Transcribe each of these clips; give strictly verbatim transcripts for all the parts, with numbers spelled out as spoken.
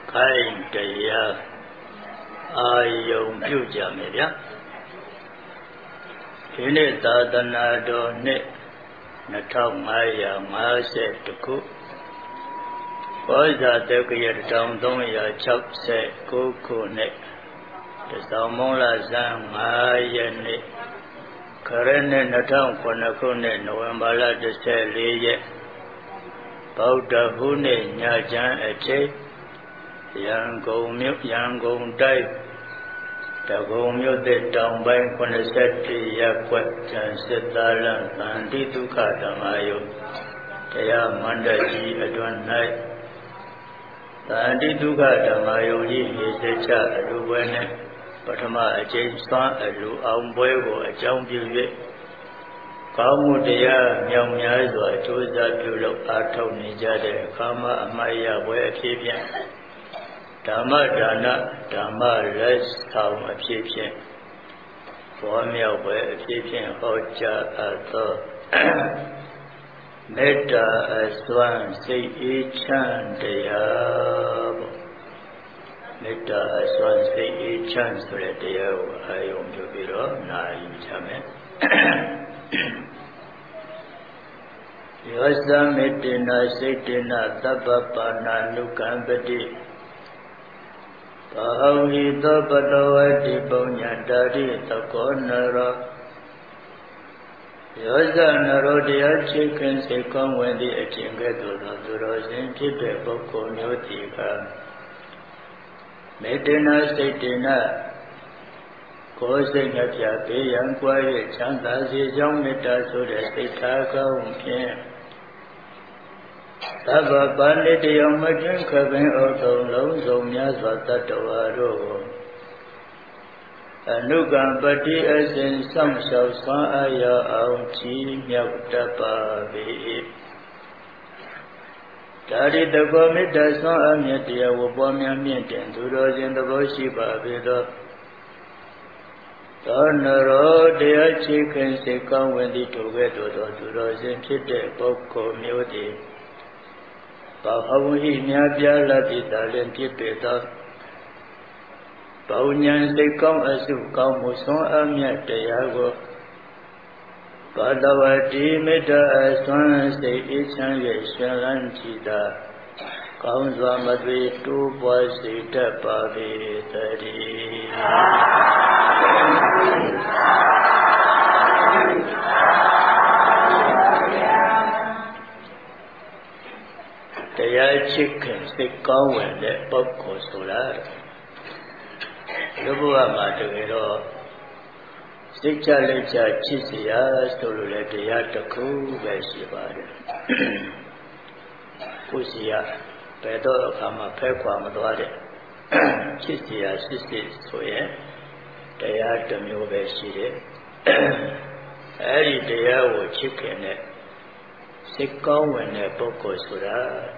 ခိုင်တရားအာယုံပြုကြမယ်ဗျာဒီနေ့သာသနာတော်နှစ်နှစ်ထောင်ငါးရာငါးဆယ်တစ်ခုဘောဇာတက္ကရာတစ်ထောင်သုံးရာခြောက်ဆယ်ကိုးခုနှစ်တစောင်းမုံလာဇန်ငါးရက်နေ့ခရစ်နှစ်နှစ်ထောင်ခုနှစ်ခုနှစ်နိုဝင်ဘာလတစ်ဆယ်လေးရက်ဗုဒ္ဓဟူးနေ့ညချမ်းအချိန်ရန်ကုန်မြို့ရန်ကုန်တိုင်းတကုံမြို့တဲ့တောင်ပိုင်းခုနှစ်ဆယ်ရပ်ကွက်ကျန်စစ်သားလမ်းဗန္တိဒုက္ခဓမ္မယုံတရားမန္တကြီးအတွင်း၌ဗန္တိဒုက္ခဓမ္မယုံကြီးရေစချအလူပွဲနဲ့ပထမအကျိန်စွမ်းအလူအောင်ပွဲကိုအကြောင်းပြု၍ကောင်းမှုတရားမြောင်များစွာအကျိုးစားပြုလုပ်အားထုတ်နေကြတဲ့အခါမှာအမှားရပွဲအဖြစ်ဖြင့်ဓမ္မဒါနဓမ္မလက်ဆောင်အဖြစ်ဖြင့်ဘောမြောက်ပွဲအဖြစ်ဖြင့်ဟောကြားအပ်သောမေတ္တာအစွမ်းစိတ်အေးချမ်းတရားပေါ့မေတ္တာအစွမ်းစိတ်အေးချမ်းဆိုတဲ့တရားကိုအာယုံပြုပြီးတော့နာယူကြမယ်ယောသမေတ္တနာစိတ်တနာသဗ္ဗပါဏာနုကံပတိဘာဝိသောပတဝတိပုညတာရိသကောနရောယောဇနရောတရားချစ်ခင်စိတ်ကောင်းဝင်သည့်အခြင်းကဲ့သို့သောသူတော်ရှင်ဖြစ်တဲ့ပုဂ္ဂိုလ်မျိုးတည်ကမေတ္တနာစိတ်တနာကိုယ်စိတ်နှပြပေးရန်ကွာ၍ချမ်းသာစေကြောင်းမေတ္တာဆိုတဲ့စိတ်ထားကောင်းဖြင့်သဗ္ဗပါဏိတယမကျွန်းခပင်ဩသုံးလုံးစုံများစွာတတ္တဝါတို့အနုကံပတိအစဉ်ဆောင်လျှောက်ဆွမ်းအားရအောင်ချီးမြှောက်တတ်ပါ၏ဒါရိတကောမေတ္တာဆွမ်းအားမြတ်တရားဝပွားများမြင့်တင်သူတော်ရှင်သဘောရှိပါပေသောသောနရောတရားချစ်ခင်စိတ်ကောင်းဝင်သည့်ထိုကဲ့သို့သောသူတော်ရှင်ဖြစ်တဲ့ပုဂ္ဂိုလ်မျိုးသည်ဘာဝဝိများပြားလာသည့်သာလင်ဖြစ်ပေသောဘောဉဏ်စိတ်ကောင်းအစုကောင်းမှုဆွမ်းအားမြတ်တရားကိုဘာတဝတိမေတ္တာအစွမ်းစိတ်အေးချမ်း၍ရှင်လန်းကြည်သာကောင်းစွာမသွေတိုးပွားစေတတ်ပါပေသတည်းတရားချစ်ခင်စိတ်ကောင်းဝင်တဲ့ပုဂ္ဂိုလ်ဆိုတာလူဘဝမှာတကယ်တော့စိတ်ချလက်ချချစ်စရာဆိုလို့လည်းတရားတစ်ခုပဲရှိပါတယ်ကိုယ်စီရဘယ်တော့အခါမှဖဲခွာမသွားတဲ့ချစ်စရာစစ်စစ်ဆိုရင်တရားတစ်မျိုးပဲရှိတယ်အဲဒီတရားကိုချစ်ခင်တဲ့စိတ်ကောင်းဝင်တဲ့ပုဂ္ဂိုလ်ဆိုတာ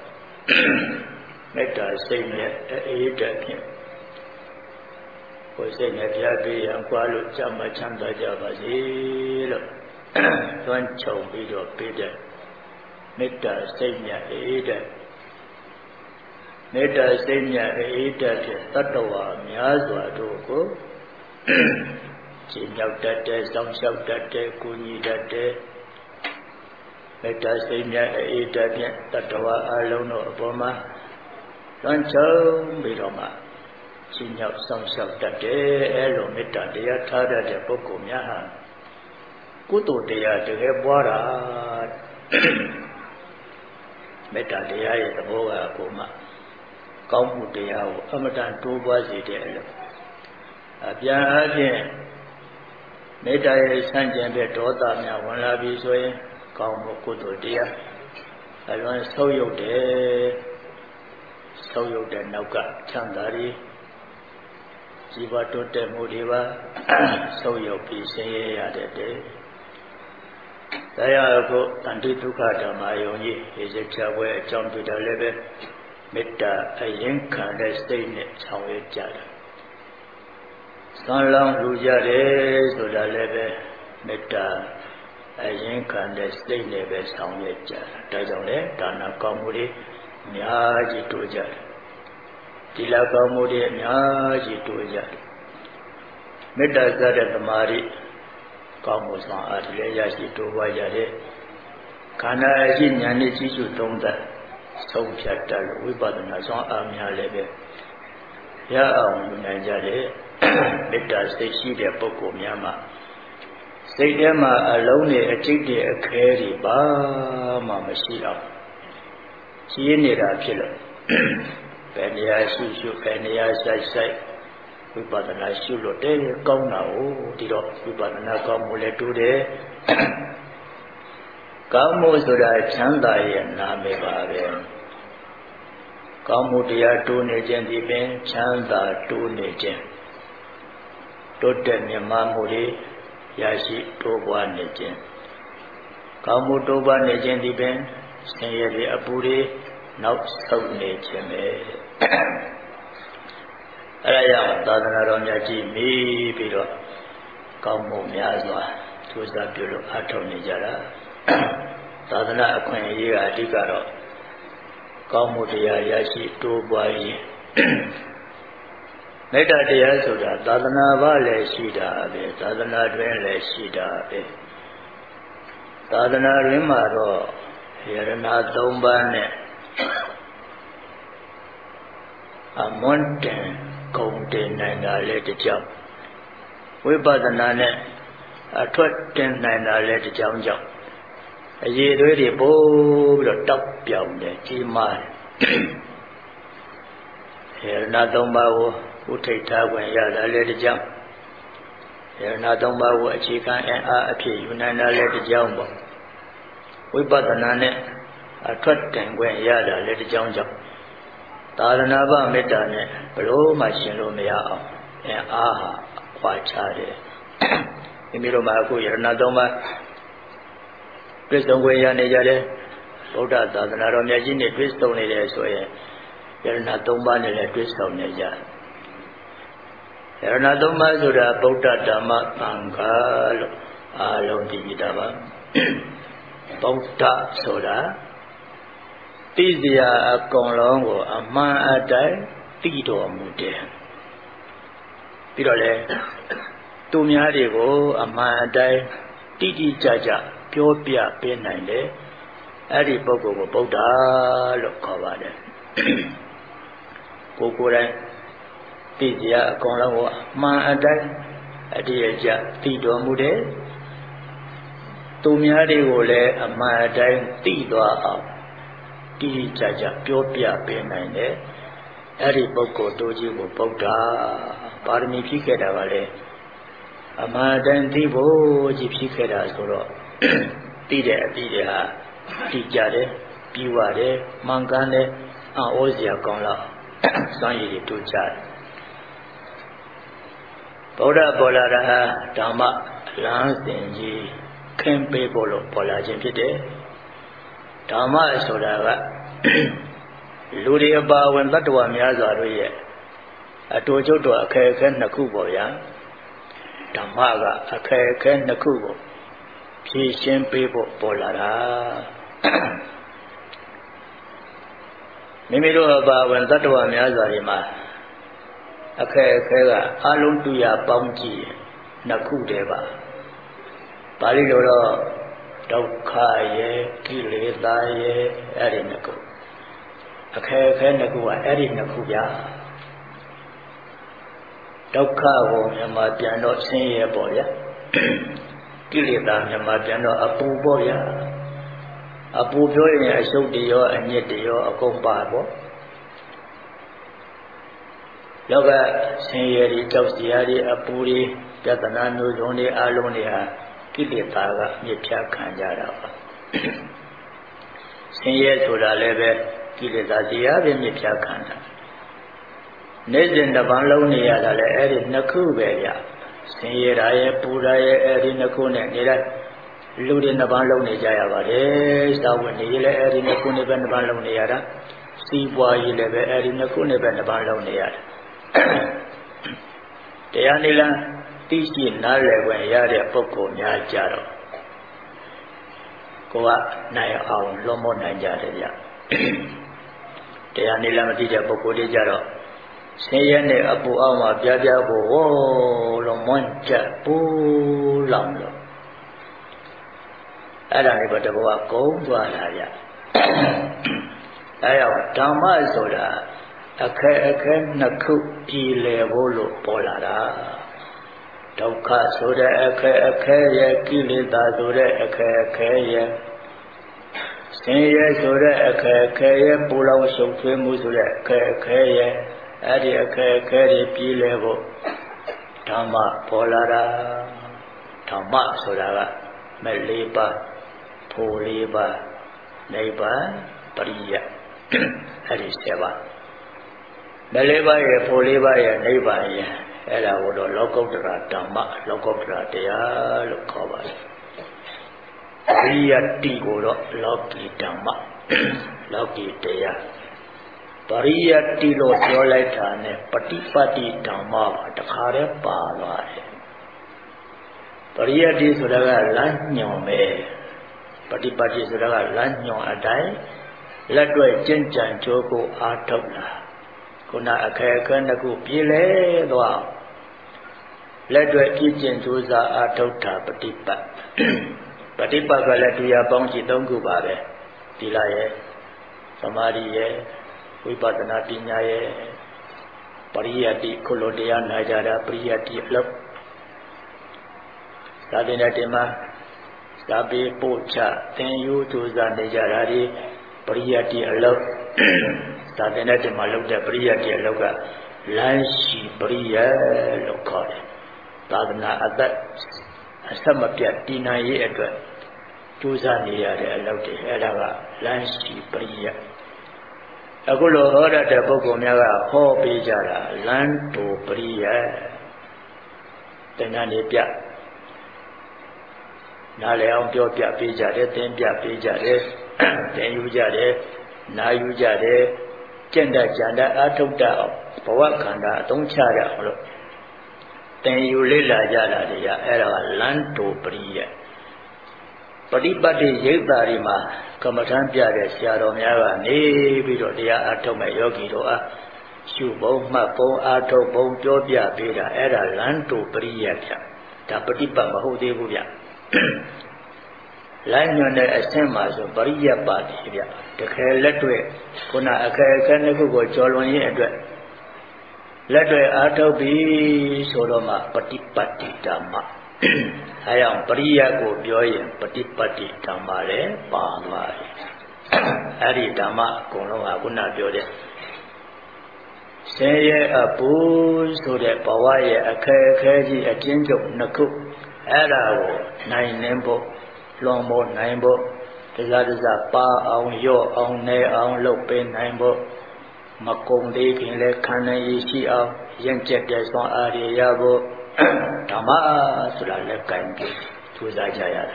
မေတ္တာစိတ်နဲ့အေးတတ်ဖြင့်ကိုယ်စိတ်နဲ့ပြပေးရန်ကွာလို့ကြမ်းမချမ်းသာကြပါစေလို့သွမ်းချုံပြီးတော့ပေးတဲ့မေတ္တာစိတ်နဲ့အေးတတ်မေတ္တာစိတ်နဲ့အေးတတ်ဖြင့်တတ္တဝါများစွာတို့ကိုခြေမြောက်တတ်တဲ့စောင့်ရှောက်တတ်တဲ့ကူညီတတ်တဲ့မေတ္တာစိတ်များအေးတတ်ဖြင့်တတ္တဝါအလုံးတို့အပေါ်မှာသွမ်းချုံပြီးတော့မှခြေမြောက်ဆောင်ရှောက်တတ်တယ်အဲလိုမေတ္တာတရားထားတတ်တဲ့ပုဂ္ဂိုလ်များဟာကုသိုလ်တရားတကယ်ပွားတာမေတ္တာတရားရဲ့သဘောကကိုမှကောင်းမှုတရားကိုအမတန်တိုးပွားစေတဲ့အလုပ်အပြန်အပြင်မေတ္တာရဲ့ဆန့်ကျင်တဲ့ဒေါသများဝင်လာပြီဆိုရင်ကောင်းမှုကုသိုလ်တရားအလွန်ဆုပ်ယုပ်တယ်ဆုပ်ယုပ်တဲ့နောက်ကချမ်းသာတွေဇီဝတိုးတက်မှုတွေပါဆုပ်ယုပ်ပြီးဆင်းရဲရတဲ့တဲ့တရားကိုတန်တိဒုက္ခဓမ္မယုံကြီးရေစချပွဲအကြောင်းပြုတယ်လည်းပဲမေတ္တာအရင်ခံတဲ့စိတ်နဲ့ဆောင်ရွက်ကြတယ်။သွန်လောင်းလူကြတယ်ဆိုတာလည်းပဲမေတ္တာအရင်ခံတဲ့စိတ်နဲ့ပဲဆောင်ရွက်ကြတယ်။ဒါကြောင့်လေဒါနကောင်းမှုတွေအများကြီးတိုးကြတယ်။ဒီလောက်ကောင်းမှုတွေအများကြီးတွေ့ကြတယ်မေတ္တာစတဲ့သမာဓိကောင်းမှုဆောင်အားတွေလည်းရရှိတိုးပွားကြတယ်ခန္ဓာအရှိဉာဏ်နဲ့ကြီးစုသုံးသပ်ဆုံးဖြတ်တတ်လို့ဝိပဿနာဆောင်အားများလည်းပဲရအောင်ယူနိုင်ကြတယ်မေတ္တာစိတ်ရှိတဲ့ပုဂ္ဂိုလ်များမှာစိတ်ထဲမှာအလုံးနဲ့အကျိတ်တွေအခဲတွေဘာမှမရှိအောင်ရှိနေတာဖြစ်လို့ဘယ်နေရာရှိရှိဘယ်နေရာဆိုင်ဆိုင်ဝိပဿနာရှုလို့တဲ့ကောင်းတာကိုဒီတော့ဝိပဿနာကောင်းမှုလည်းတူတယ်ကောင်းမှုဆိုတာချမ်းသာရဲ့နာမည်ပါပဲကောင်းမှုတရားတိုးနေခြင်းဒီပင်ချမ်းသာတိုးနေခြင်းတိုးတက်မြတ်မှုတွေရရှိတိုးပွားနေခြင်းကောင်းမှုတိုးပွားနေခြင်းဒီပင်ဆင်းရဲတွေအပူတွေနောက်ဆုတ်နေခြင်းပဲအဲ့ဒါကြောင့်သာသနာတော်များကြီးမိပြီးတော့ကောင်းမှုများစွာကြိုးစားပြုလို့အထောက်နေကြတာသာသနာအခွင့်အရေးကအဓိကတော့ကောင်းမှုတရားရရှိတိုးပွားရင်မေတ္တာတရားဆိုတာသာသနာ့ဘာလည်းရှိတာပဲသာသနာတွင်လည်းရှိတာပဲသာသနာတွင်မှာတော့ယရဏသုံးပါးနဲ့အမွန်းတင်ကုန်တင်နိုင်တာလည်းတစ်ကြောင်းဝိပဿနာနဲ့အထွက်တင်နိုင်တာလည်းတစ်ကြောင်းကြောင့်အရေးသွေးတွေပိုးပြီးတော့တောက်ပြောင်တယ်ကြီးမားတယ်ယရဏသုံးပါးကိုဥထိတ်ထားခွင့်ရတာလည်းတစ်ကြောင်းယရဏသုံးပါးကိုအခြေခံအင်အားအဖြစ်ယူနိုင်တာလည်းတစ်ကြောင်းပေါ့ဝိပဿနာနဲ့အထွက်တင်ခွင့်ရတာလည်းတစ်ကြောင်းကြောင့်သာသနာ့ဘမေတ္တာနဲ့ဘလို့မှရှင်လို့မရအောင်အင်အားဟာခွာခြားတယ်မိမိတို့မှာအခုယရဏသုံးပါးပြည့်စုံခွင့်ရနေကြတယ်ဗုဒ္ဓသာသနာတော်မြတ်ကြီးနဲ့ပြည့်စုံနေတယ်ဆိုရင်ယရဏသုံးပါးနဲ့လည်းပြည့်စုံနေကြယရဏသုံးပါးဆိုတာဗုဒ္ဓဓမ္မသံဃာလို့အားလုံးသိကြတာပါဗုဒ္ဓဆိုတာသိစရာအကုန်လုံးကိုအမှန်အတိုင်းသိတော်မူတယ်ပြီးတော့လေသူများတွေကိုအမှန်အတိုင်းတိတိကျကျပြောပြပေးနိုင်တယ်အဲ့ဒီပုဂ္ဂိုလ်ကိုဗုဒ္ဓလို့ခေါ်ပါတယ်ကိုယ်ကိုယ်တိုင်သိစရာအကုန်လုံးကိုအမှန်အတိုင်းအတ္တရကျသိတော်မူတယ်သူများတွေကိုလည်းအမှန်အတိုင်းသိသွားအောင်တိတိကျကျပြောပြပေးနိုင်တယ်အဲ့ဒီပုဂ္ဂိုလ်တို့ကြီးကိုဗုဒ္ဓပါရမီဖြည့်ခဲ့တာပါလေအမှန်တိုင်းသိဖို့ကြီးဖြည့်ခဲ့တာဆိုတော့သိတဲ့အသိတွေဟာတိကျတယ်ပြီးွားတယ်မှန်ကန်တယ်အံ့ဩစရာကောင်းလောက်စွမ်းရည်တွေတိုးကြတယ်ဗုဒ္ဓပေါ်လာတာဟာဓမ္မလမ်းစဉ်ကြီးခင်းပေးဖို့လို့ပေါ်လာခြင်းဖြစ်တယ်ဓမ္မဆိုတာကလူတွေအပါဝင်တ attva များစွာတို့ရဲ့အတူကျုပ်တော်အခက်အခဲနှစ်ခုပေါ့ဗျာဓမ္မကအခက်အခဲနှစ်ခုကိုဖြေရှင်းပေးဖို့ပေါ်လာတာမိမိတို့အပါဝင်တ attva များစွာတွေမှာအခက်အခဲကအလုံးတူရပေါင်းကြည့်နှစ်ခုတည်းပါပါဠိလိုတော့ဒုက္ခရဲ့ကိလေသာရဲ့အဲ့ဒီနှစ်ခုအခက်အခဲနှစ်ခုကအဲ့ဒီနှစ်ခုပြဒုက္ခကိုမြန်မာပြန်တော့ဆင်းရဲပေါ့ဗျာကိလေသာမြန်မာပြန်တော့အပူပေါ့ဗျာအပူပြောရင်အရှုပ်တွေရောအညစ်တွေရောအကုန်ပါပေါ့လောကဆင်းရဲတွေကြောက်စရာတွေအပူတွေပြဿနာမျိုးစုံတွေအလုံးတွေဟာကိလေသာကမြစ်ဖြတ်ခံကြတာပါဆင်းရဲဆိုတာလည်းပဲကိလေသာတရားပဲမြစ်ဖြတ်ခံတာနေ့စဉ်တစ်ပန်းလုံးနေရတာလည်းအဲ့ဒီနှစ်ခုပဲဗျဆင်းရဲတာရဲ့ပူတာရဲ့အဲ့ဒီနှစ်ခုနဲ့နေလိုက်လူတွေနှစ်ပန်းလုံးနေကြရပါတယ်သာဝတ္ถีလည်းအဲ့ဒီနှစ်ခုနဲ့ပဲနှစ်ပန်းလုံးနေရတာစီးပွားရေးလည်းပဲအဲ့ဒီနှစ်ခုနဲ့ပဲနှစ်ပန်းလုံးနေရတာတရားနိလန်းသိရှိနားလည်ခွင့်ရတဲ့ပုဂ္ဂိုလ်များကြတော့ကိုကနိုင်အောင်လွန်မောနိုင်ကြတယ်ဗျတရားနိလန်းမသိတဲ့ပုဂ္ဂိုလ်တွေကြတော့ဆင်းရဲနဲ့အပူအောက်မှာပြားပြားကိုဝေါ်လို့မွန်းချက်ပူလောင်လို့အဲ့ဒါလေးပဲတဘောကကုန်းသွားတာရအဲ့တော့ဓမ္မဆိုတာအခက်အခဲနှစ်ခုပြည်လည်ဖို့လို့ပေါ်လာတာဒုက္ခဆိုတဲ့အခက်အခဲရဲ့ကိလေသာဆိုတဲ့အခက်အခဲရဲ့ဆင်းရဲဆိုတဲ့အခက်အခဲရဲ့ပူလောင်ရှုပ်ထွေးမှုဆိုတဲ့အခက်အခဲရဲ့အဲ့ဒီအခက်အခဲတွေပြည်လည်ဖို့ဓမ္မပေါ်လာတာဓမ္မဆိုတာကမဲ့လေးပါးဖို့လေးပါးနိဗ္ဗာန်ပရိယအဲ့ဒီဆယ်ပါးမဲ့လေးပါးရဲ့ဖို့လေးပါးရဲ့နိဗ္ဗာန်ရဲ့အဲ့ဒါကိုတော့လောကုတ္တရာဓမ္မလောကုတ္တရာတရားလို့ခေါ်ပါတယ်ပရိယတိကိုတော့လောကီဓမ္မလောကီတရားပရိယတိလို့ပြောလိုက်တာနဲ့ပฏิပတ်တိဓမ္မပါတခါတည်းပါသွားတယ်ပရိယတိဆိုတာကလမ်းညွန်ပဲပฏิပတ်တိဆိုတာကလမ်းညွန်အတိုင်းလက်တွေ့ကျင့်ကြံကြိုးကိုအားထုတ်လာခုနအခက်အခဲတစ်ခုပြေးလဲသွားလက်တွေ့ကြည်ကျင့်ကြိုးစားအားထုတ်တာပฏิပတ်ပฏิပတ်ကလည်းတရားပေါင်းကြည့်သုံးခုပါပဲသီလရဲ့သမာဓိရဲ့ဝိပဿနာပညာရဲ့ပရိယတိခုလိုတရားနာကြတာပရိယတိအလုပ်သာသနာ့တင်မှာသာပေပို့ချသင်ယူကြိုးစားနေကြတာဒီပရိယတိအလုပ်သာသနာ့တင်မှာလုပ်တဲ့ပရိယတိအလုပ်ကလမ်းရှိပရိယလို့ခေါ်တယ်သာသနာအသက်အဆက်မပြတ်တည်နိုင်ရေးအတွက်ကြိုးစားနေရတဲ့အလုပ်တွေအဲ့ဒါကလမ်းရှိပရိယအခုလိုဟောရတဲ့ပုဂ္ဂိုလ်များကဟောပေးကြတာလမ်းတူပရိယတဏှာနေပြနားလည်အောင်ပြောပြပေးကြတယ်သင်ပြပေးကြတယ်သင်ယူကြတယ်နာယူကြတယ်ကျင့်တတ်ကြံတတ်အာထုတ်တတ်အောင်ဘဝခန္ဓာအသုံးချရအောင်လို့သင်ယူလေ့လာကြတာတွေကအဲ့ဒါကလမ်းတူပရိယပฏิပတ်တိရိပ်သာတွေမှာကမ္မထမ်းပြတဲ့ဆရာတော်များကနေပြီးတော့တရားအထုတ်မဲ့ယောဂီတို့အားရှုပုံမှတ်ပုံအာထုတ်ပုံပြောပြပေးတာအဲ့ဒါလမ်းတူပရိယဖြတ်ဒါပฏิပတ်မဟုတ်သေးဘူးဗျလမ်းညွန်တဲ့အဆင့်မှာဆိုပရိယပါတိဗျတကယ်လက်တွေ့ခုနအခက်အခဲတစ်ခုကိုကျော်လွန်ရေးအတွက်လက်တွေ့အားထုတ်ပြီးဆိုတော့မှပฏิပတ်တိဓမ္မအဲကြောင့်ပရိယကိုပြောရင်ပฏิပတ်တိဓမ္မလည်းပါသွားတယ်အဲ့ဒီဓမ္မအကုန်လုံးကခုနပြောတဲ့ဆင်းရဲအပူဆိုတဲ့ဘဝရဲ့အခက်အခဲကြီးအကျဉ်းချုပ်နှစ်ခုအဲ့ဒါကိုနိုင်နှင်းဖို့လွန်ဖို့နိုင်ဖို့တစားတစားပါအောင်ရော့အောင်နေအောင်လုပ်ပေးနိုင်ဖို့မကုံသေးခင်လည်းခံနိုင်ရရှိအောင်ရင်ကျက်တဲ့ဆွမ်းအားရရဖို့ဓမ္မဆိုတာလက်ကင်ပြီးထူစားကြရတာ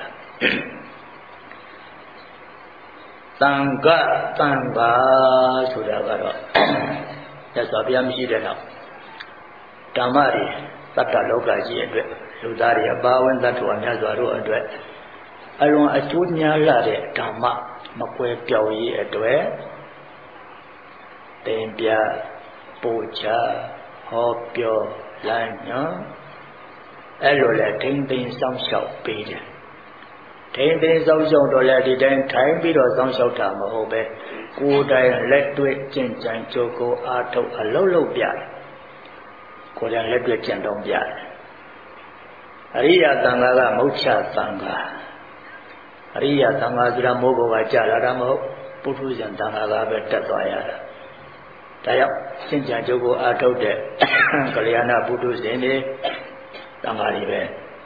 သံဃာသံဃာဆိုတာကတော့သက်စွာဘုရားမရှိတဲ့နောက်ဓမ္မတွေတတ္တလောကကြီးအတွက်လူသားတွေအပါဝင်သတ္တဝါများစွာတို့အတွက်အလွန်အကျိုးများလာတဲ့ဓမ္မမကွဲပြောင်းရေးအတွက်သင်ပြပို့ချဟောပြောလမ်းညွှန်အဲ့လိုလဲထိမ့်သိမ်းစောင့်ရှောက်ပေးတယ်ထိမ့်သိမ်းစောင့်ရှောက်တော့လဲဒီတိုင်းထိုင်ပြီးတော့စောင့်ရှောက်တာမဟုတ်ပဲကိုယ်တိုင်လက်တွေ့ကျင့်ကြံကြိုးကိုအားထုတ်အလုပ်လုပ်ပြတယ်ကိုယ်တိုင်လက်တွေ့ကျင့်တော့ပြတယ်အရိယာသံဃာကမုတ်ချသံဃာအရိယာသံဃာဆိုတာမိုးဘောကကြာလာတာမဟုတ်ပုထုဇဉ်သံဃာကပဲတက်သွားရတာဒါကြောင့်ရှင်းကြံကြိုးကိုအားထုတ်တဲ့ကလျာဏပုထုဇဉ်တွေသံဃာတွေပဲ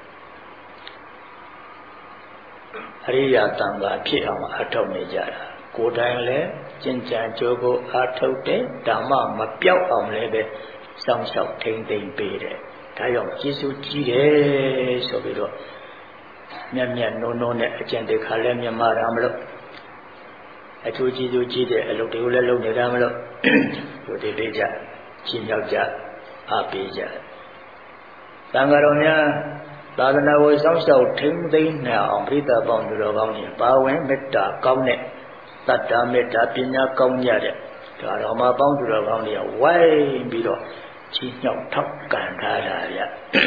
အရိယာသံဃာဖြစ်အောင်အားထုတ်နေကြတာကိုယ်တိုင်လည်းရှင်းကြံကြိုးကိုအားထုတ်တဲ့ဓမ္မမပြောက်အောင်လည်းပဲစောင့်ရှောက်ထိန်းသိမ်းပေးတယ်ဒါကြောင့်ကျေးဇူးကြီးတယ်ဆိုပြီးတော့မြတ်မြတ်နိုးနိုးနဲ့အကျင့်တွေခါလဲမြတ်မာတာမလို့အထူးကျေးဇူးကြီးတဲ့အလုပ်တွေကိုလည်းလုပ်နေတာမလို့တို့ဒီလေးကြချင်းရောက်ကြအားပေးကြသံဃာတော်များသာသနာကိုစောင့်ရှောက်ထိန်းသိမ်းနိုင်အောင်ပြိတ္တာပေါင်းသူတော်ကောင်းတွေပါဝင်မေတ္တာကောင်းတဲ့သတ္တမေတ္တာပညာကောင်းကြတဲ့ဒါတော်မှာပေါင်းသူတော်ကောင်းတွေကဝိုင်းပြီးတော့ချီးမြှောက်ထောက်ကန်ထားတာဗျ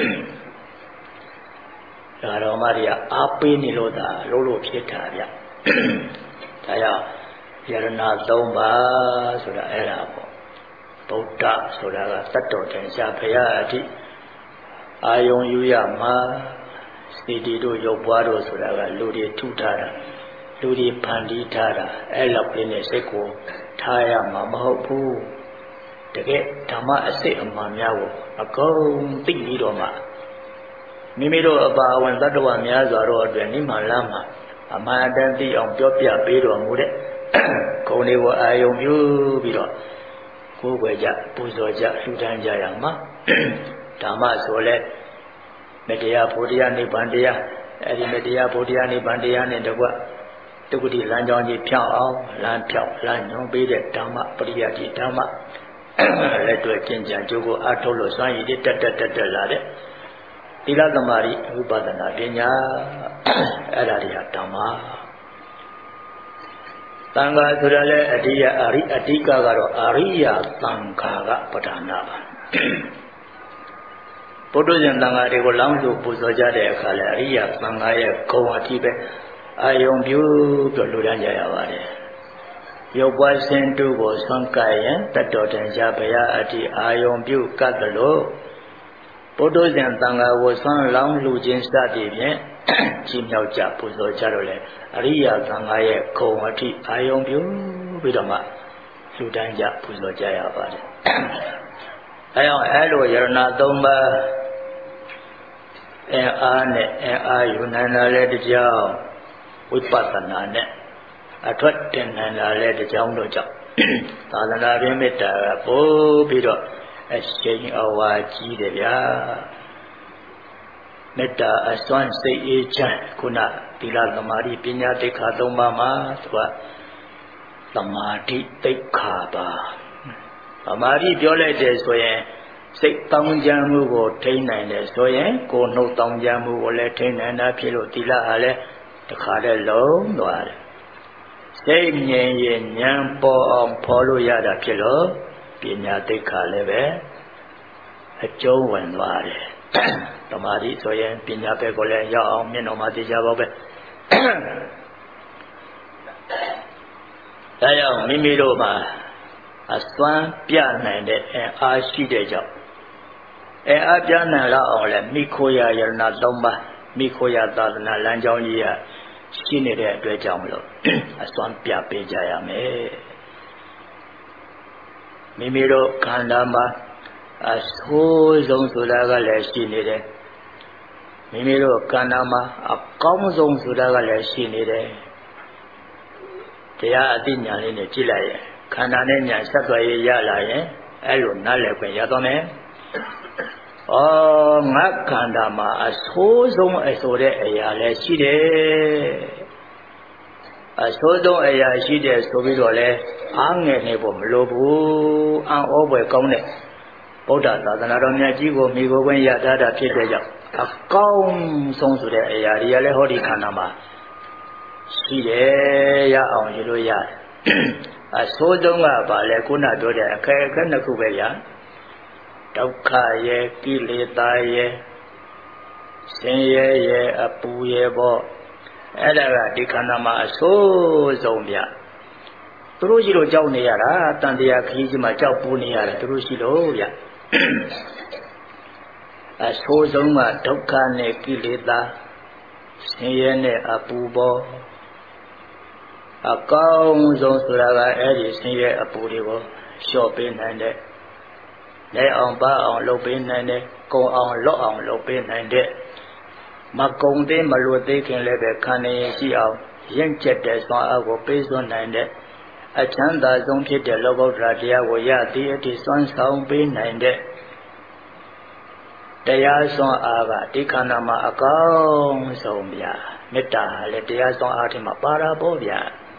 ဒါတော်မတွေကအားပေးနေလို့သာလို့လို့ဖြစ်တာဗျဒါကြောင့်ယရဏသုံးပါးဆိုတာအဲ့ဒါပေါ့ဗုဒ္ဓဆိုတာကတတ်တော်တင်ရှားဖရာအထိအာယုံယူရမှာစီတီတို့ရုပ်ပွားတို့ဆိုတာကလူတွေထုထားတာလူတွေဖန်တီးထားတာအဲ့လောက်လေးနဲ့စိတ်ကိုထားရမှာမဟုတ်ဘူးတကယ်ဓမ္မအစစ်အမှန်များကိုအကုန်သိပြီးတော့မှမိမိတို့အပါအဝင်တတ္တဝများစွာတို့အတွက်နိမ္မာန်လမ်းမှာအမှန်တန်သိအောင်ပြောပြပေးတော်မူတဲ့ဂုဏ်တွေကိုအာယုံပြုပြီးတော့ကိုယ်ွယ်ကြပူဇော်ကြလှူဒန်းကြရမှာဓမ္မဆိုလဲမတရားဘုရားနိဗ္ဗာန်တရားအဲ့ဒီမတရားဘုရားနိဗ္ဗာန်တရားနဲ့တကွတုဂတိလမ်းကြောင်းကြီးဖြောင်းအောင်လမ်းဖြောင်းလမ်းညွှန်ပေးတဲ့ဓမ္မပရိယတိဓမ္မလက်တွေ့ကျင့်ကြံကြိုးကိုအထုတ်လို့စွမ်းရည်တက်တက်တက်တက်လာတဲ့သီလသမารိဝိပဿနာပညာအဲ့ဒါတွေကဓမ္မသံဃာဆိုတာလဲအဓိယအရိအဓိကကတော့အရိယသံဃာကပဋ္ဌာနာပါဘုဒ္ဓရှင်သံဃာတွေကိုလောင်းလို့ပူဇော်ကြတဲ့အခါလဲအရိယသံဃာရဲ့ဂုဏ်အထိပဲအာယုံပြုပြီးလူတန်းကြရပါတယ်ရုပ်ပွားစဉ်တုကိုဆွမ်းကပ်ရင်တတ်တော်တင်ရှားဘုရားအထိအာယုံပြုကတ်တယ်လို့ဘုဒ္ဓရှင်သံဃာကိုဆွမ်းလောင်းလူချင်းစသည်ဖြင့်ကြီးမြောက်ကြပူဇော်ကြတော့လေအရိယသံဃာရဲ့ဂုဏ်အထိအာယုံပြုပြီးတော့မှလူတန်းကြပူဇော်ကြရပါတယ်အဲကြောင့်အဲလိုယရဏသုံးပါးအဲအားနဲ့အဲအားယူနိုင်တာလည်းတကြောင်ဝိပဿနာနဲ့အထွက်တင်နိုင်တာလည်းတကြောင်တို့ကြောင့်သာသနာ့ရင်းမေတ္တာကပို့ပြီးတော့အရှိန်အဝါကြီးတယ်ဗျာမေတ္တာအစွမ်းစိတ်အေးချမ်းခုနသီလသမာဓိပညာသိက္ခာသုံးပါးမှာသူကသမာဓိသိက္ခာပါသမာဓိပြောလိုက်တယ်ဆိုရင်စိတ်တောင်းကြမှုကိုထိန်းနိုင်တယ်ဆိုရင်ကိုယ်နှုတ်တောင်းကြမှုကိုလည်းထိန်းနိုင်တာဖြစ်လို့သီလအားလည်းတခါတည်းလုံးသွားတယ်စိတ်ငြိမ်ရင်ဉာဏ်ပေါ်အောင်ဖော်လို့ရတာဖြစ်လို့ပညာသိက္ခာလည်းပဲအကျုံးဝင်သွားတယ်သမာဓိဆိုရင်ပညာပဲကိုလည်းရောက်အောင်မျက်နှာမှာသိကြပါပဲဒါကြောင့်မိမိတို့မှာအစွမ်းပြနိုင်တဲ့အင်အားရှိတဲ့ကြောင့်အင်အားပြနိုင်လောက်အောင်လဲမိခိုရယရဏသုံးပါးမိခိုရသာသနာလမ်းကြောင်းကြီးကရှိနေတဲ့အတွက်ကြောင့်မလို့အစွမ်းပြပေးကြရမယ်မိမိတို့ခန္ဓာမှာအဆိုးဆုံးဆိုတာကလည်းရှိနေတယ်မိမိတို့ခန္ဓာမှာအကောင်းဆုံးဆိုတာကလည်းရှိနေတယ်တရားအသိဉာဏ်လေးနဲ့ကြည့်လိုက်ရင်ခန္ဓာနဲ့ဉာဏ်ဆက်သွယ်ရရလာရင်အဲ့လိုနားလည်ခွင့်ရတော့မယ်။အော်ငါခန္ဓာမှာအဆိုးဆုံးအဆိုတဲ့အရာလည်းရှိတယ်။အဆိုးဆုံးအရာရှိတယ်ဆိုပြီးတော့လဲအားငယ်နေဖို့မလိုဘူး။အံ့ဩဖွယ်ကောင်းတဲ့ဗုဒ္ဓသာသနာတော်မြတ်ကြီးကိုမိကိုယ်ဝင်ရထားတာဖြစ်တဲ့ကြောင့်အကောင်းဆုံးဆိုတဲ့အရာတွေကလည်းဟောဒီခန္ဓာမှာရှိတယ်ရအောင်ယူလို့ရတယ်။အဆိုးဆုံးကပါလေခုနပြောတဲ့အခက်အခဲနှစ်ခုပဲရဒုက္ခရဲ့ကိလေသာရဲ့ဆင်းရဲရဲ့အပူရဲ့ပေါ့အဲ့ဒါကဒီခန္ဓာမှာအဆိုးဆုံးဗျသူတို့ရှိလို့ကြောက်နေရတာတန်တရားခကြီးကြီးမှာကြောက်ပူနေရတယ်သူတို့ရှိလို့ဗျအဆိုးဆုံးကဒုက္ခနဲ့ကိလေသာဆင်းရဲနဲ့အပူပေါ့အကောင်းဆုံးဆိုတာကအဲ့ဒီဆင်းရဲအပူတွေကိုလျှော့ပေးနိုင်တဲ့လဲအောင်ပါအောင်လုပ်ပေးနိုင်တဲ့ကုံအောင်လော့အောင်လုပ်ပေးနိုင်တဲ့မကုံသေးမလွတ်သေးခင်လည်းပဲခံနေရှိအောင်ရင့်ကျက်တဲ့စွမ်းအားကိုပေးစွမ်းနိုင်တဲ့အချမ်းသာဆုံးဖြစ်တဲ့လောကုတ္တရာတရားကိုရသည်အထိစွမ်းဆောင်ပေးနိုင်တဲ့တရားစွမ်းအားကဒီခန္ဓာမှာအကောင်းဆုံးဗျာမေတ္တာလည်းတရားစွမ်းအားထဲမှာပါတာပေါ့ဗျာ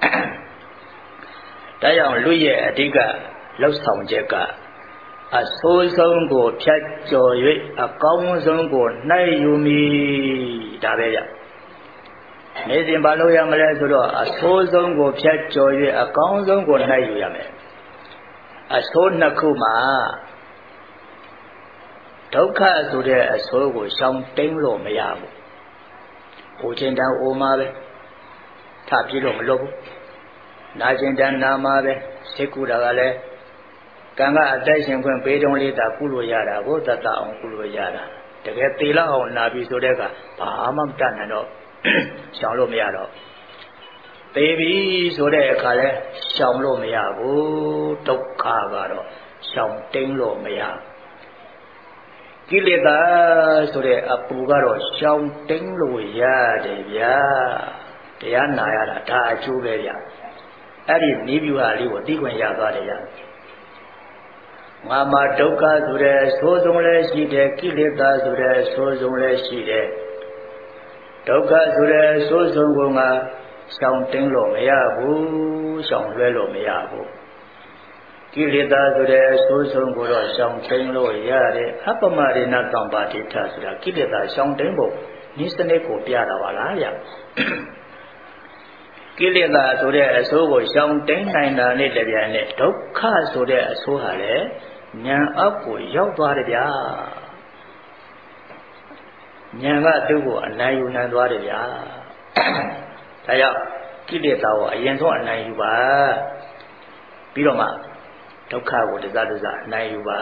ဒါကြောင့်လူရဲ့အဓိကလောက်ဆောင်ချက်ကအဆိုးဆုံးကိုဖြတ်ကျော်၍အကောင်းဆုံးကိုနှိုက်ယူမိဒါပဲဗျနေစဉ်ဘာလို့ရမလဲဆိုတော့အဆိုးဆုံးကိုဖြတ်ကျော်၍အကောင်းဆုံးကိုနှိုက်ယူရမယ်အဆိုးနှစ်ခုမှာဒုက္ခဆိုတဲ့အဆိုးကိုရှောင်တိန်လို့မရဘူး။အိုခြင်းတန်အိုမှာပဲထပြေလို့မလုပ်ဘူး။နာခြင်းတန်နာမှာပဲစိတ်ကူတာကလည်းကံကအသက်ရှင်ခွင့်ပေးတုံးလေးသာကုလို့ရတာကိုတတ်အောင်ကုလို့ရတာတကယ်သေလောက်အောင်နာပြီဆိုတဲ့ကဘာမှမတတ်နိုင်တော့ရှောင်လို့မရတော့သေပြီဆိုတဲ့အခါလဲရှောင်လို့မရဘူးဒုက္ခကတော့ရှောင်တိန်လို့မရကိလေသာဆိုတဲ့အပူကတော့ရှောင်တိန်လို့ရတယ်ဗျာတရားနာရတာဒါအကျိုးပဲဗျာအဲ့ဒီနိဗ္ဗာန်လေးကိုသိခွင့်ရသွားတယ်ဗျာငါမှာဒုက္ခဆိုတဲ့ဆိုးဆုံးလည်းရှိတယ်ကိလေသာဆိုတဲ့ဆိုးဆုံးလည်းရှိတယ်ဒုက္ခဆိုတဲ့ဆိုးဆုံးကငါရှောင်တင်းလို့မရဘူးရှောင်လွှဲလို့မရဘူးကိလေသာဆိုတဲ့ဆိုးဆုံးကိုတော့ရှောင်တင်းလို့ရတယ်အပ္ပမရိဏတံပါတိထဆိုတာကိလေသာရှောင်တင်းဖို့ဤစနစ်ကိုပြတာပါလားဗျကိလေသာဆိုတဲ့အဆိုးကိုရှောင်တင်းနိုင်တာနဲ့တပြိုင်နက်ဒုက္ခဆိုတဲ့အဆိုးဟာလည်းဉာဏ်အောက်ကိုရောက်သွားတယ်ဗျာဉာဏ်ကသူ့ကိုအနိုင်ယူနိုင်သွားတယ်ဗျာဒါကြောင့်ကိလေသာကိုအရင်ဆုံးအနိုင်ယူပါပြီးတော့မှဒုက္ခကိုတစားတစားအနိုင်ယူပါ